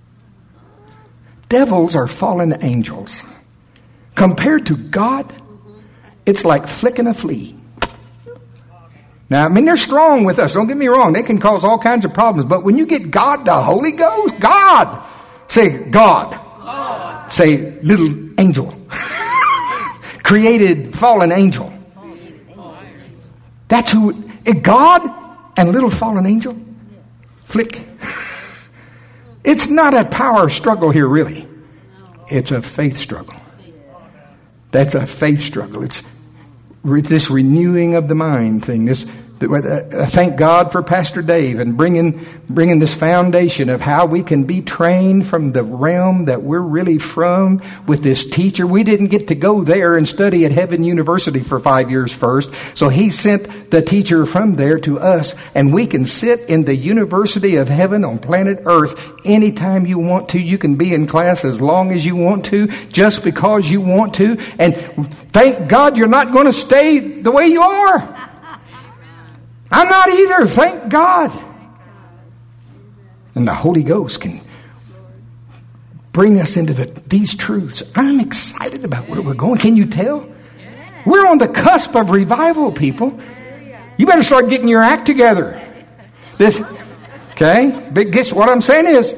Devils are fallen angels. Compared to God, it's like flicking a flea. Now, I mean, they're strong with us. Don't get me wrong. They can cause all kinds of problems. But when you get God, the Holy Ghost, God. Say, God. God. Say, little angel. Created fallen angel. That's who, God and little fallen angel. Flick. It's not a power struggle here, really. It's a faith struggle. That's a faith struggle. It's this renewing of the mind thing. This, uh, thank God for Pastor Dave and bringing bringing this foundation of how we can be trained from the realm that we're really from with this teacher. We didn't get to go there and study at Heaven University for five years first. So he sent the teacher from there to us, and we can sit in the University of Heaven on planet Earth anytime you want to. You can be in class as long as you want to, just because you want to. And thank God you're not going to stay the way you are. I'm not either, thank God. And the Holy Ghost can bring us into the, these truths. I'm excited about where we're going. Can you tell? We're on the cusp of revival, people. You better start getting your act together. This, okay? But guess what I'm saying is,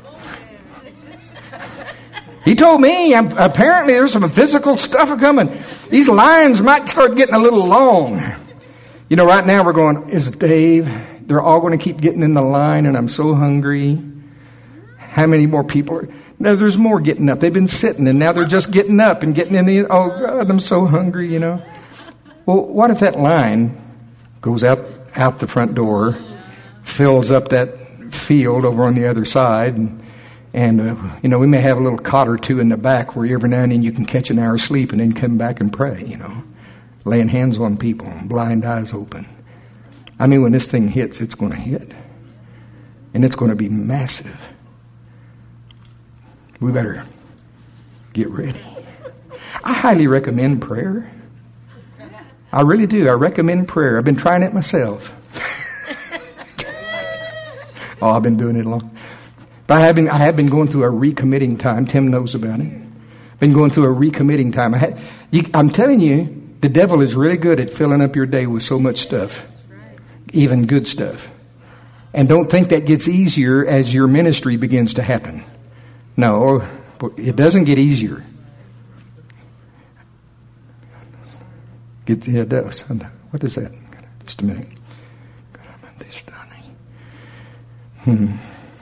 he told me, apparently there's some physical stuff coming. These lines might start getting a little long. You know, right now we're going, is Dave, they're all going to keep getting in the line, and I'm so hungry. How many more people are? No, there's more getting up. They've been sitting, and now they're just getting up and getting in the, oh God, I'm so hungry, you know. Well, what if that line goes out, out the front door, fills up that field over on the other side, and, and uh, you know, we may have a little cot or two in the back where every now and then you can catch an hour's sleep and then come back and pray, you know. Laying hands on people, blind eyes open. I mean, when this thing hits, it's going to hit. And it's going to be massive. We better get ready. I highly recommend prayer. I really do. I recommend prayer. I've been trying it myself. Oh, I've been doing it long. But I have been, I have been going through a recommitting time. Tim knows about it. Been going through a recommitting time. I had, you, I'm telling you, the devil is really good at filling up your day with so much stuff, even good stuff. And don't think that gets easier as your ministry begins to happen. No, it doesn't get easier. It, it does. What is that? Just a minute. Hmm.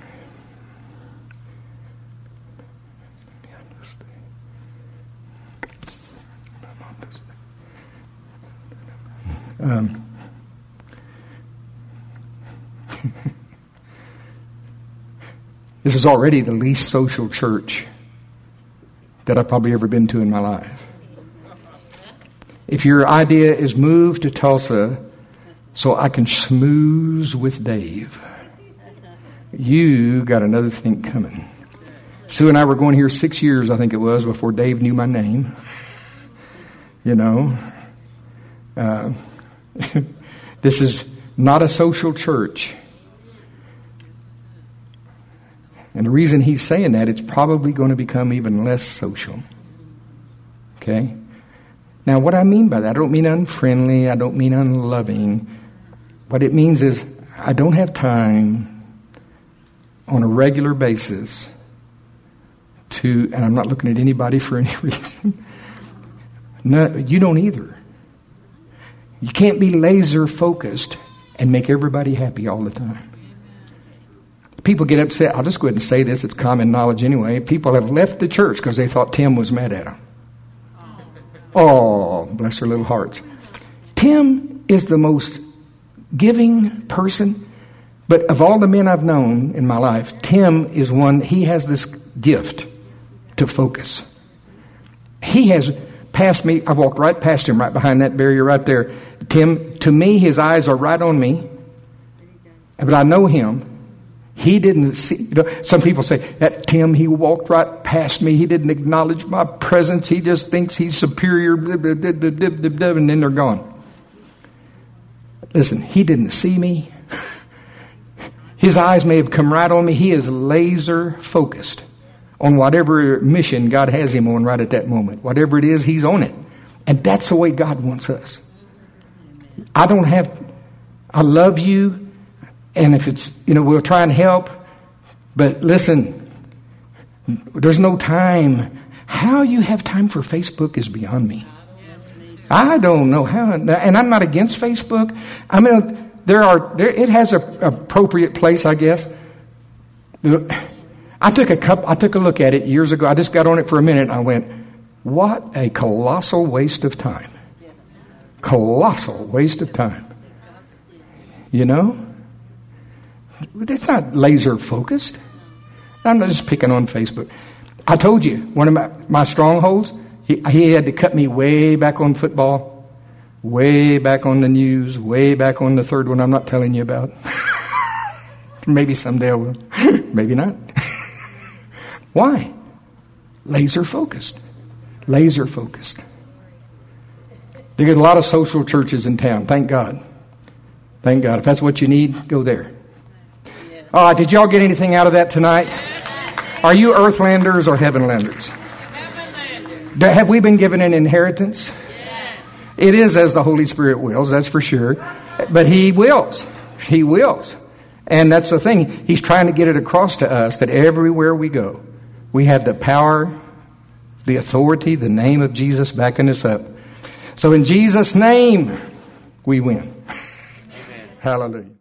Um, this is already the least social church that I've probably ever been to in my life. If your idea is move to Tulsa so I can schmooze with Dave, you got another thing coming. Sue and I were going here six years, I think it was, before Dave knew my name. You know, uh, this is not a social church. And the reason he's saying that, it's probably going to become even less social. Okay? Now, what I mean by that, I don't mean unfriendly, I don't mean unloving. What it means is I don't have time on a regular basis to, and I'm not looking at anybody for any reason. No, you don't either. You can't be laser focused and make everybody happy all the time. People get upset. I'll just go ahead and say this. It's common knowledge anyway. People have left the church because they thought Tim was mad at them. Oh, bless their little hearts. Tim is the most giving person. But of all the men I've known in my life, Tim is one, he has this gift to focus. He has passed me. I walked right past him, right behind that barrier right there. Tim, to me, his eyes are right on me. But I know him. He didn't see. You know, some people say, that Tim, he walked right past me. He didn't acknowledge my presence. He just thinks he's superior. Blah, blah, blah, blah, blah, blah, blah, and then they're gone. Listen, he didn't see me. His eyes may have come right on me. He is laser focused on whatever mission God has him on right at that moment. Whatever it is, he's on it. And that's the way God wants us. I don't have, I love you. And if it's, you know, we'll try and help. But listen, there's no time. How you have time for Facebook is beyond me. I don't know how. And I'm not against Facebook. I mean, there are, there, it has a appropriate place, I guess. I took a cup, I took a look at it years ago. I just got on it for a minute and I went, what a colossal waste of time. Colossal waste of time. You know? It's not laser focused. I'm not just picking on Facebook. I told you, one of my, my strongholds, he, he had to cut me way back on football, way back on the news, way back on the third one I'm not telling you about. Maybe someday I will. Maybe not. Why? Laser focused. Laser focused. There's a lot of social churches in town. Thank God. Thank God. If that's what you need, go there. All right, did y'all get anything out of that tonight? Are you earthlanders or heavenlanders? Heavenlanders. Have we been given an inheritance? Yes. It is as the Holy Spirit wills, that's for sure. But He wills. He wills. And that's the thing. He's trying to get it across to us that everywhere we go, we have the power, the authority, the name of Jesus backing us up. So in Jesus' name, we win. Amen. Hallelujah.